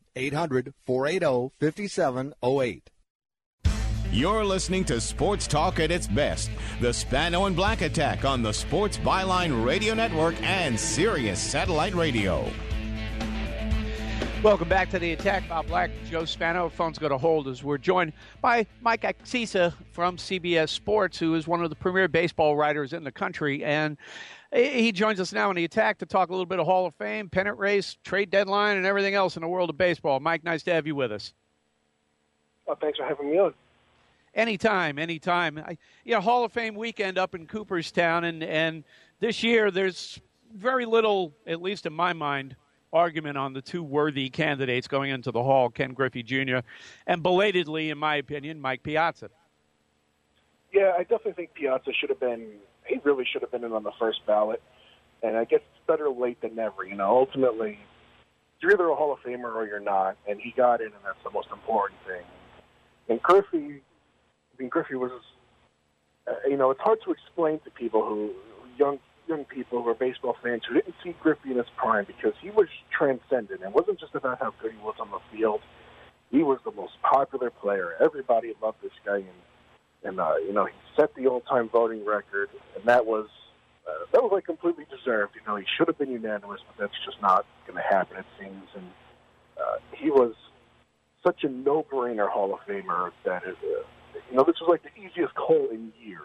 800-480-5708. You're listening to Sports Talk at its best. The Spano and Black Attack on the Sports Byline Radio Network and Sirius Satellite Radio. Welcome back to the Attack. Bob Black, Joe Spano. Phones go to hold as we're joined by Mike Axisa from CBS Sports, who is one of the premier baseball writers in the country. And he joins us now in the Attack to talk a little bit of Hall of Fame, pennant race, trade deadline, and everything else in the world of baseball. Mike, nice to have you with us. Well, thanks for having me on. Anytime. Hall of Fame weekend up in Cooperstown, and this year there's very little, at least in my mind, argument on the two worthy candidates going into the Hall, Ken Griffey Jr. and belatedly, in my opinion, Mike Piazza. Yeah, I definitely think Piazza he really should have been in on the first ballot, and I guess it's better late than never. Ultimately, you're either a Hall of Famer or you're not, and he got in, and that's the most important thing. And Griffey was, it's hard to explain to people young people who are baseball fans who didn't see Griffey in his prime, because he was transcendent. It wasn't just about how good he was on the field. He was the most popular player. Everybody loved this guy, and he set the all-time voting record, and that was like completely deserved. He should have been unanimous, but that's just not going to happen, it seems. And he was such a no-brainer Hall of Famer that this was like the easiest call in years.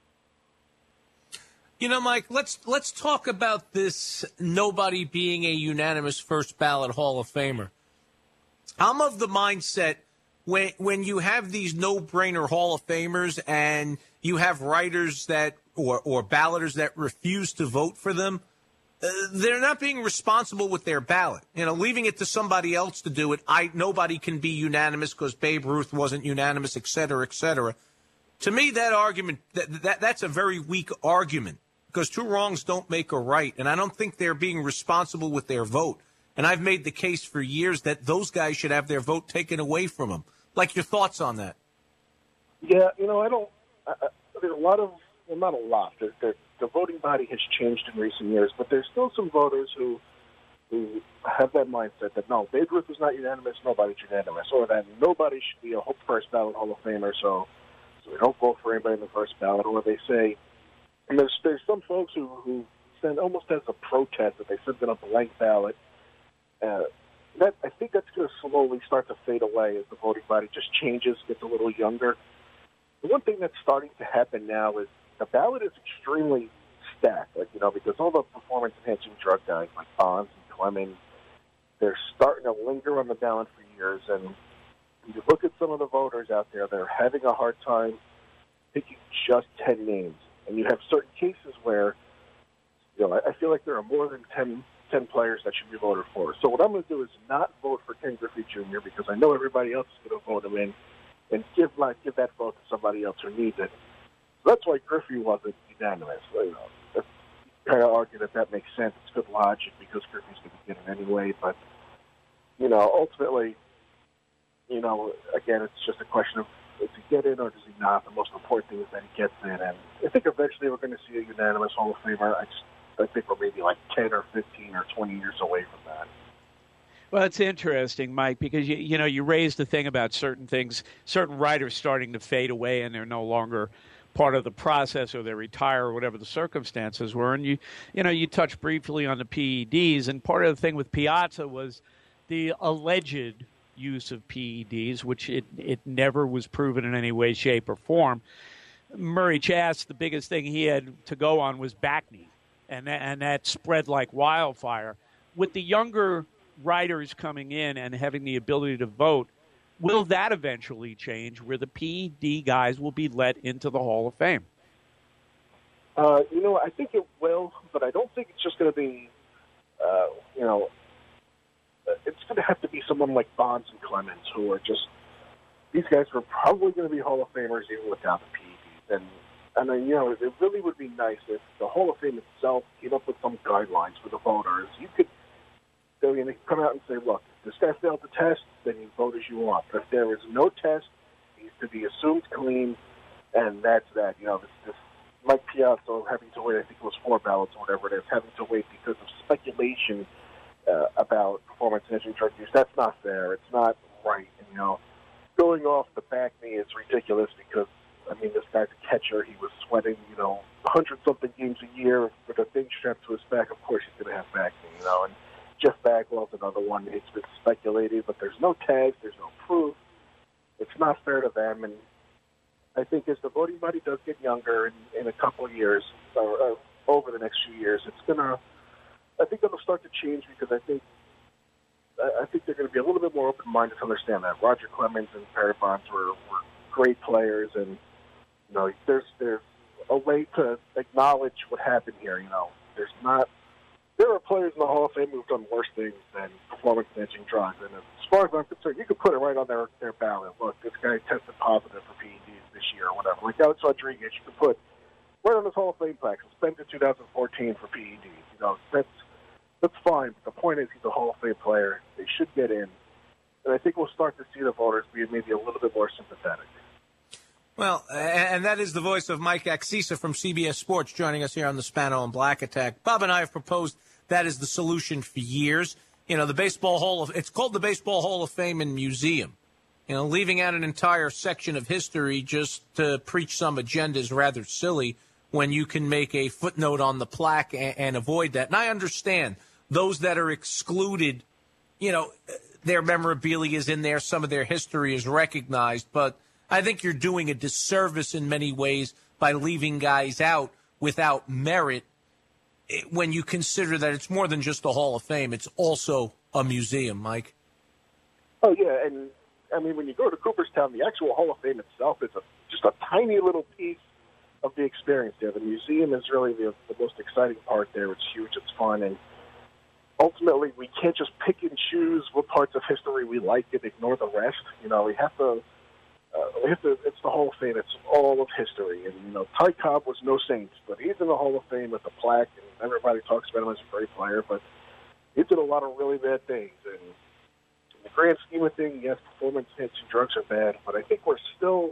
Mike, let's talk about this nobody being a unanimous first ballot Hall of Famer. I'm of the mindset when you have these no-brainer Hall of Famers and you have writers that or balloters that refuse to vote for them, they're not being responsible with their ballot. Leaving it to somebody else to do it. Nobody can be unanimous because Babe Ruth wasn't unanimous, et cetera, et cetera. To me, that argument that's a very weak argument, because two wrongs don't make a right, and I don't think they're being responsible with their vote. And I've made the case for years that those guys should have their vote taken away from them. Like, your thoughts on that? Yeah, there's a lot of, well, not a lot. The voting body has changed in recent years, but there's still some voters who have that mindset that, no, Babe Ruth was not unanimous, nobody's unanimous, or that nobody should be a first ballot Hall of Famer, so we don't vote for anybody in the first ballot, or they say, and there's some folks who send almost as a protest that they send in a blank ballot. I think that's going to slowly start to fade away as the voting body just changes, gets a little younger. The one thing that's starting to happen now is the ballot is extremely stacked, because all the performance-enhancing drug guys like Bonds and Clemens, they're starting to linger on the ballot for years. And you look at some of the voters out there, they're having a hard time picking just 10 names. And you have certain cases where, I feel like there are more than 10 players that should be voted for. So what I'm going to do is not vote for Ken Griffey Jr. because I know everybody else is going to vote him in, and give that vote to somebody else who needs it. So that's why Griffey wasn't unanimous. That's kind of argue that makes sense. It's good logic because Griffey's going to get it anyway. But ultimately, again, it's just a question of does he get in or does he not. The most important thing is that he gets in, and I think eventually we're going to see a unanimous Hall of Famer. I think we're maybe like 10 or 15 or 20 years away from that. Well, it's interesting, Mike, because you raised the thing about certain writers starting to fade away, and they're no longer part of the process, or they retire, or whatever the circumstances were. And you touched briefly on the PEDs, and part of the thing with Piazza was the alleged use of PEDs, which it never was proven in any way, shape, or form. Murray Chass, the biggest thing he had to go on was back knee, and that spread like wildfire. With the younger writers coming in and having the ability to vote, will that eventually change where the PED guys will be let into the Hall of Fame? I think it will, but I don't think it's just going to be, it's going to have to be someone like Bonds and Clemens, who are just, these guys are probably going to be Hall of Famers even without the PEDs. And then, it really would be nice if the Hall of Fame itself came up with some guidelines for the voters. You could come out and say, look, if this guy failed the test, then you vote as you want. But if there is no test, he needs to be assumed clean, and that's that. This Mike Piazza having to wait, I think it was 4 ballots or whatever it is, having to wait because of speculation about performance-enhancing drug use. That's not fair. It's not right. And, going off the back knee is ridiculous because, this guy's a catcher. He was sweating, 100-something games a year with a thing strapped to his back. Of course he's going to have back knee, And Jeff Bagwell's another one. It's been speculated, but there's no tags. There's no proof. It's not fair to them. And I think as the voting body does get younger in a couple of years, or over the next few years, I think it'll start to change because I think they're going to be a little bit more open-minded to understand that. Roger Clemens and Barry Bonds were great players, and there's a way to acknowledge what happened here. There are players in the Hall of Fame who've done worse things than performance-enhancing drugs, and as far as I'm concerned, you could put it right on their ballot. Look, this guy tested positive for PEDs this year or whatever. Like Alex Rodriguez, you could put right on his Hall of Fame plaque, suspended 2014 for PEDs. That's fine, but the point is he's a Hall of Fame player. They should get in. And I think we'll start to see the voters be maybe a little bit more sympathetic. Well, and that is the voice of Mike Axisa from CBS Sports joining us here on the Spano and Black Attack. Bob and I have proposed that is the solution for years. The Baseball it's called the Baseball Hall of Fame and Museum. Leaving out an entire section of history just to preach some agenda is rather silly when you can make a footnote on the plaque and avoid that. And I understand those that are excluded, their memorabilia is in there, some of their history is recognized, but I think you're doing a disservice in many ways by leaving guys out without merit when you consider that it's more than just a Hall of Fame. It's also a museum, Mike. Oh, yeah, and when you go to Cooperstown, the actual Hall of Fame itself is just a tiny little piece of the experience there. The museum is really the most exciting part there. It's huge, it's fun, and ultimately we can't just pick and choose what parts of history we like and ignore the rest. We have to, it's the Hall of Fame. It's all of history. And, Ty Cobb was no saint, but he's in the Hall of Fame with the plaque, and everybody talks about him as a great player, but he did a lot of really bad things. And in the grand scheme of things, yes, performance-enhancing drugs are bad, but I think we're still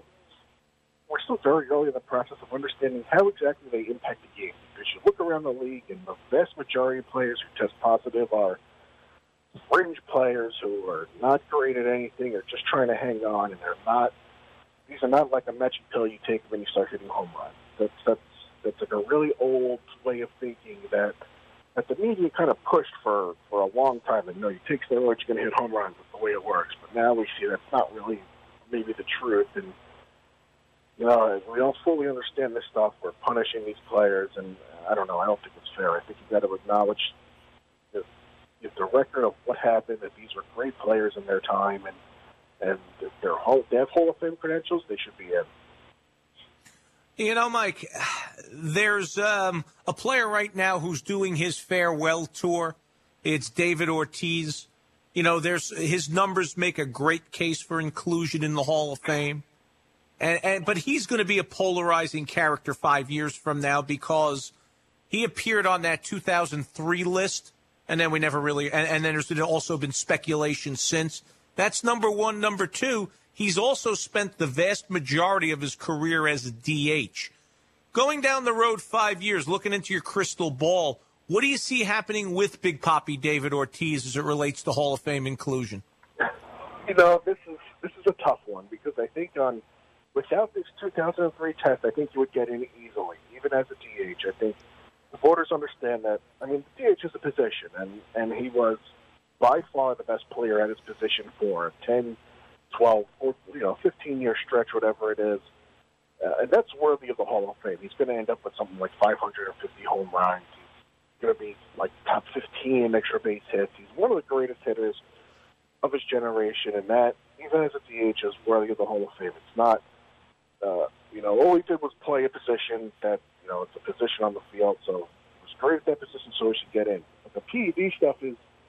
very early in the process of understanding how exactly they impact the game. Because you look around the league, and the vast majority of players who test positive are fringe players who are not great at anything or just trying to hang on, and these are not like a magic pill you take when you start hitting home runs. That's like a really old way of thinking that the media kind of pushed for a long time. And you take steroids, you're going to hit home runs. That's the way it works. But now we see that's not really maybe the truth. And we don't fully understand this stuff. We're punishing these players, and I don't know. I don't think it's fair. I think you've got to acknowledge the record of what happened, that these were great players in their time, and they have Hall of Fame credentials. They should be in. Mike, there's a player right now who's doing his farewell tour. It's David Ortiz. His numbers make a great case for inclusion in the Hall of Fame. But he's going to be a polarizing character 5 years from now because he appeared on that 2003 list, and then we never really – and then there's also been speculation since. That's number one. Number two, he's also spent the vast majority of his career as a DH. Going down the road 5 years, looking into your crystal ball, what do you see happening with Big Papi David Ortiz as it relates to Hall of Fame inclusion? This is a tough one because I think without this 2003 test, I think you would get in easily, even as a DH. I think the voters understand that. The DH is a position, and he was by far the best player at his position for 10, 12, 15-year stretch, whatever it is. And that's worthy of the Hall of Fame. He's going to end up with something like 550 home runs. He's going to be like top 15 in extra base hits. He's one of the greatest hitters of his generation, and that, even as a DH, is worthy of the Hall of Fame. It's not, all he did was play a position that, it's a position on the field, so he was great at that position, so he should get in. But the PED stuff is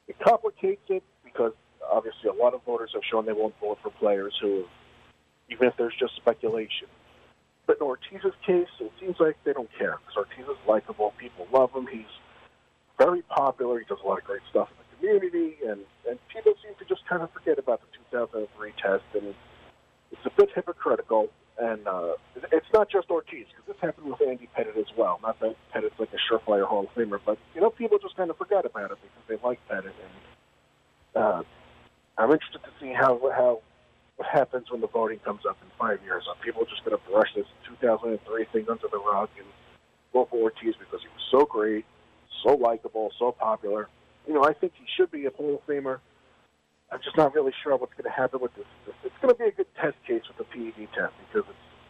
It complicates it because obviously a lot of voters have shown they won't vote for players who, even if there's just speculation. But in Ortiz's case, it seems like they don't care because Ortiz is likable. People love him. He's very popular. He does a lot of great stuff in the community, and people seem to just kind of forget about the 2003 test, and it's a bit hypocritical. And it's not just Ortiz, because this happened with Andy Pettitte as well. Not that Pettitte's like a surefire Hall of Famer, but, people just kind of forgot about it because they like Pettitte. And I'm interested to see what happens when the voting comes up in 5 years. Are people just going to brush this 2003 thing under the rug and vote for Ortiz because he was so great, so likable, so popular? I think he should be a Hall of Famer. I'm just not really sure what's going to happen with this. It's going to be a good test case with the PED test because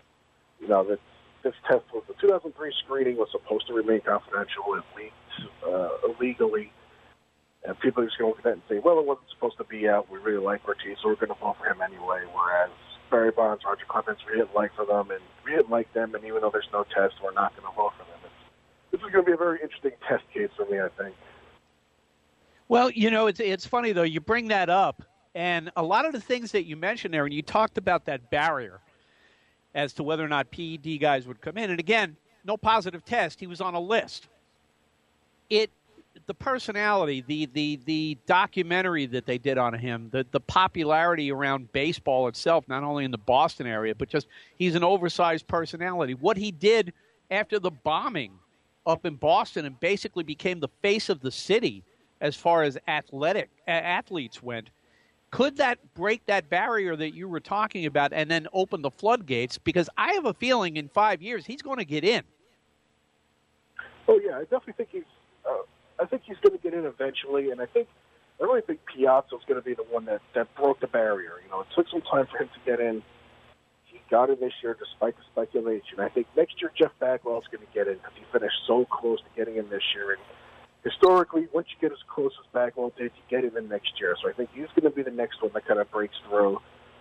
this test was the 2003 screening was supposed to remain confidential. It leaked illegally, and people are just going to look at that and say, "Well, it wasn't supposed to be out. We really like Ortiz, so we're going to vote for him anyway." Whereas Barry Bonds, Roger Clemens, we didn't like them, and even though there's no test, we're not going to vote for them. This is going to be a very interesting test case for me, I think. Well, it's funny, though. You bring that up, and a lot of the things that you mentioned there, and you talked about that barrier as to whether or not PED guys would come in. And, again, no positive test. He was on a list. The personality, the documentary that they did on him, the popularity around baseball itself, not only in the Boston area, but just he's an oversized personality. What he did after the bombing up in Boston and basically became the face of the city as far as athletes went. Could that break that barrier that you were talking about and then open the floodgates? Because I have a feeling in 5 years he's going to get in. Oh, yeah, I definitely think he's going to get in eventually, and I really think Piazza's going to be the one that broke the barrier. It took some time for him to get in. He got in this year despite the speculation. I think next year Jeff Bagwell's going to get in because he finished so close to getting in this year, and historically, once you get as close as Bagwell did, you get him in next year. So I think he's going to be the next one that kind of breaks through.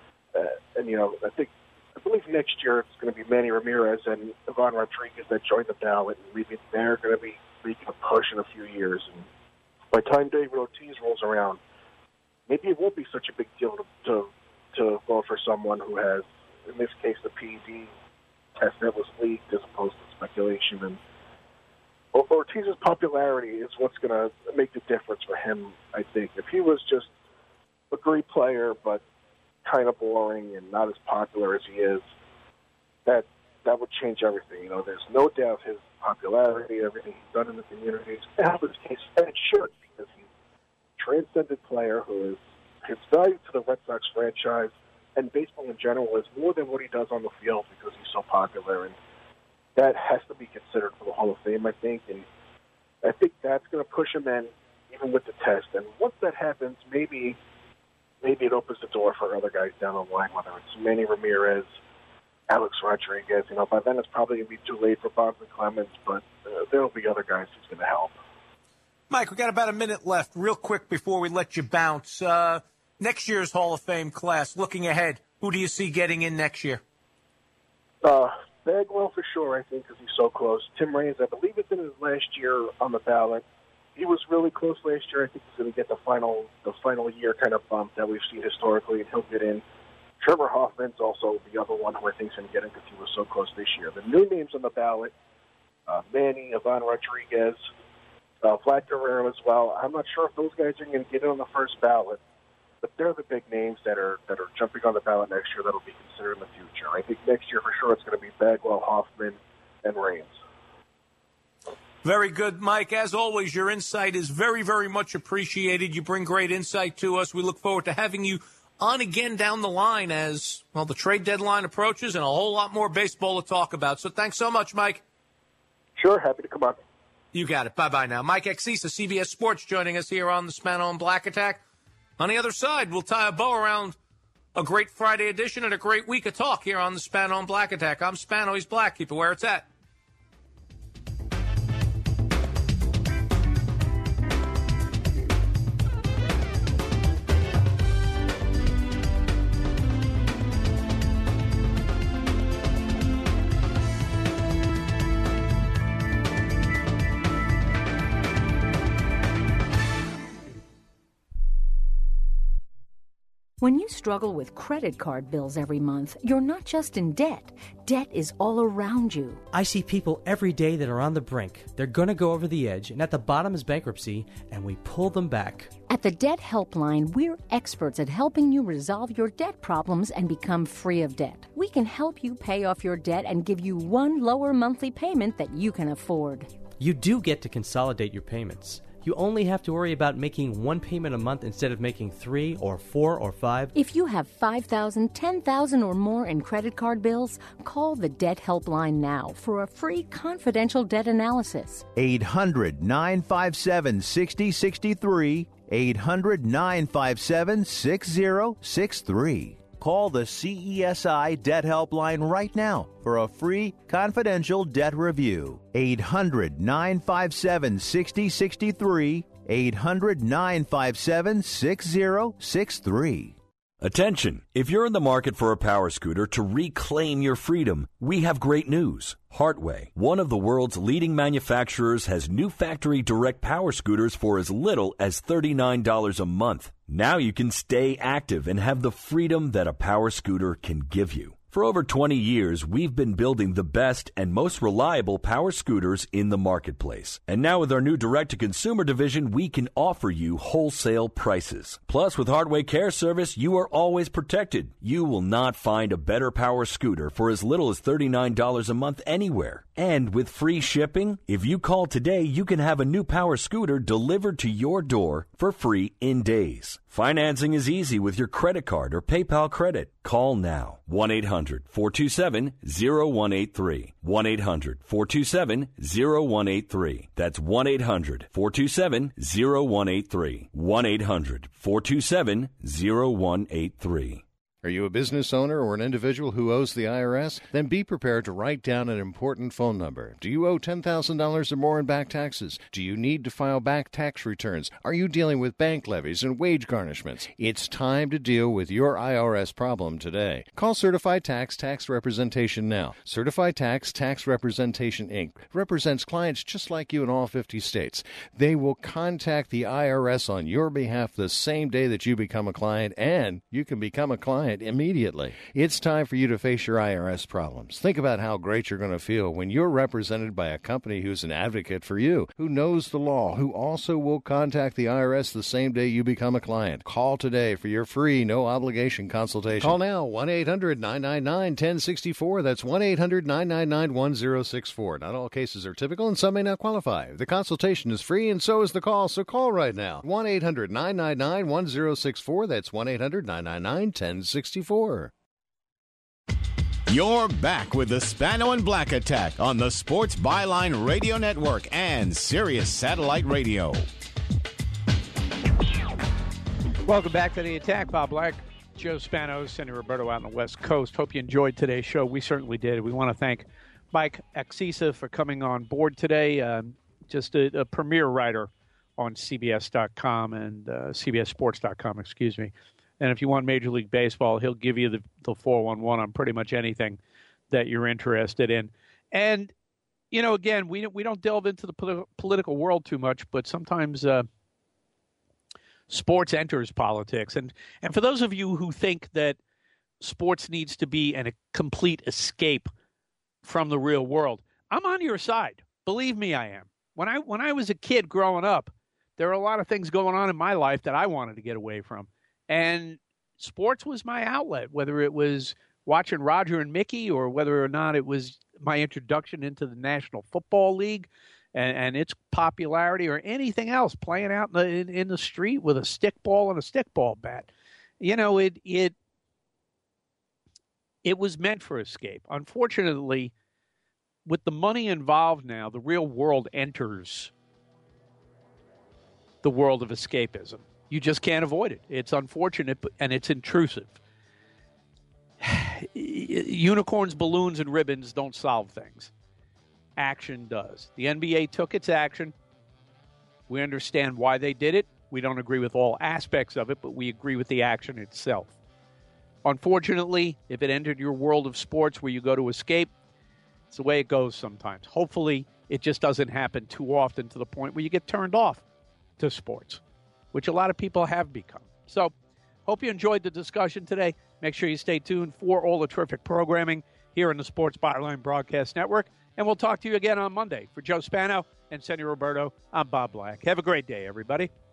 I believe next year it's going to be Manny Ramirez and Ivan Rodriguez that join the ballot, and maybe they're going to be making a push in a few years. And by the time David Ortiz rolls around, maybe it won't be such a big deal to vote for someone who has, in this case, the PED test that was leaked as opposed to speculation. And Ortiz's popularity is what's going to make the difference for him, I think. If he was just a great player but kind of boring and not as popular as he is, that would change everything. There's no doubt his popularity, everything he's done in the community, is his case, and it should, because he's a transcendent player who is, his value to the Red Sox franchise and baseball in general is more than what he does on the field because he's so popular, and that has to be considered for the Hall of Fame, I think, and I think that's going to push him in, even with the test. And once that happens, maybe it opens the door for other guys down the line, whether it's Manny Ramirez, Alex Rodriguez. By then it's probably going to be too late for Bonds and Clemens, but there will be other guys who's going to help. Mike, we got about a minute left. Real quick before we let you bounce. Next year's Hall of Fame class, looking ahead, who do you see getting in next year? Bagwell for sure, I think, because he's so close. Tim Raines, I believe it's in his last year on the ballot. He was really close last year. I think he's going to get the final year kind of bump that we've seen historically, and he'll get in. Trevor Hoffman's also the other one who I think is going to get in because he was so close this year. The new names on the ballot, Manny, Ivan Rodriguez, Vlad Guerrero as well. I'm not sure if those guys are going to get in on the first ballot, but they're the big names that are jumping on the ballot next year that will be considered in the future. I think next year for sure it's going to be Bagwell, Hoffman, and Raines. Very good, Mike. As always, your insight is very, very much appreciated. You bring great insight to us. We look forward to having you on again down the line as, well, the trade deadline approaches and a whole lot more baseball to talk about. So thanks so much, Mike. Sure, happy to come on. You got it. Bye-bye now. Mike Exisa, CBS Sports, joining us here on the Spano and Black Attack. On the other side, we'll tie a bow around a great Friday edition and a great week of talk here on the Spano and Black Attack. I'm Spano, he's Black. Keep it where it's at. When you struggle with credit card bills every month, you're not just in debt. Debt is all around you. I see people every day that are on the brink. They're going to go over the edge, and at the bottom is bankruptcy, and we pull them back. At the Debt Helpline, we're experts at helping you resolve your debt problems and become free of debt. We can help you pay off your debt and give you one lower monthly payment that you can afford. You do get to consolidate your payments. You only have to worry about making one payment a month instead of making 3 or 4 or 5. If you have $5,000, $10,000 or more in credit card bills, call the Debt Helpline now for a free confidential debt analysis. 800-957-6063. 800-957-6063. Call the CESI Debt Helpline right now for a free confidential debt review. 800-957-6063. 800-957-6063. Attention! If you're in the market for a power scooter to reclaim your freedom, we have great news. Hartway, one of the world's leading manufacturers, has new factory direct power scooters for as little as $39 a month. Now you can stay active and have the freedom that a power scooter can give you. For over 20 years, we've been building the best and most reliable power scooters in the marketplace. And now with our new direct-to-consumer division, we can offer you wholesale prices. Plus, with Hartway Care Service, you are always protected. You will not find a better power scooter for as little as $39 a month anywhere. And with free shipping, if you call today, you can have a new power scooter delivered to your door for free in days. Financing is easy with your credit card or PayPal credit. Call now. 1-800-427-0183. 1-800-427-0183. That's 1-800-427-0183. 1-800-427-0183. Are you a business owner or an individual who owes the IRS? Then be prepared to write down an important phone number. Do you owe $10,000 or more in back taxes? Do you need to file back tax returns? Are you dealing with bank levies and wage garnishments? It's time to deal with your IRS problem today. Call Certified Tax Representation now. Certified Tax Representation, Inc. represents clients just like you in all 50 states. They will contact the IRS on your behalf the same day that you become a client, and you can become a client immediately. It's time for you to face your IRS problems. Think about how great you're going to feel when you're represented by a company who's an advocate for you, who knows the law, who also will contact the IRS the same day you become a client. Call today for your free, no-obligation consultation. Call now, 1-800-999-1064. That's 1-800-999-1064. Not all cases are typical, and some may not qualify. The consultation is free, and so is the call, so call right now. 1-800-999-1064. That's 1-800-999-1064. You're back with the Spano and Black Attack on the Sports Byline Radio Network and Sirius Satellite Radio. Welcome back to the Attack. Bob Black, Joe Spano, Cindy Roberto out on the West Coast. Hope you enjoyed today's show. We certainly did. We want to thank Mike Axisa for coming on board today. Just a premier writer on CBS.com and CBSSports.com, excuse me. And if you want Major League Baseball, he'll give you the 411 on pretty much anything that you're interested in. And, you know, again, we don't delve into the political world too much, but sometimes sports enters politics. And for those of you who think that sports needs to be a complete escape from the real world, I'm on your side. Believe me, I am. When I was a kid growing up, there were a lot of things going on in my life that I wanted to get away from. And sports was my outlet, whether it was watching Roger and Mickey or whether or not it was my introduction into the National Football League and its popularity or anything else, playing out in the street with a stickball and a stickball bat. You know, it was meant for escape. Unfortunately, with the money involved now, the real world enters the world of escapism. You just can't avoid it. It's unfortunate, and it's intrusive. Unicorns, balloons, and ribbons don't solve things. Action does. The NBA took its action. We understand why they did it. We don't agree with all aspects of it, but we agree with the action itself. Unfortunately, if it entered your world of sports where you go to escape, it's the way it goes sometimes. Hopefully, it just doesn't happen too often to the point where you get turned off to sports, which a lot of people have become. So Hope you enjoyed the discussion today. Make sure you stay tuned for all the terrific programming here in the Sports Byline Broadcast Network. And we'll talk to you again on Monday. For Joe Spano and Sonny Roberto, I'm Bob Black. Have a great day, everybody.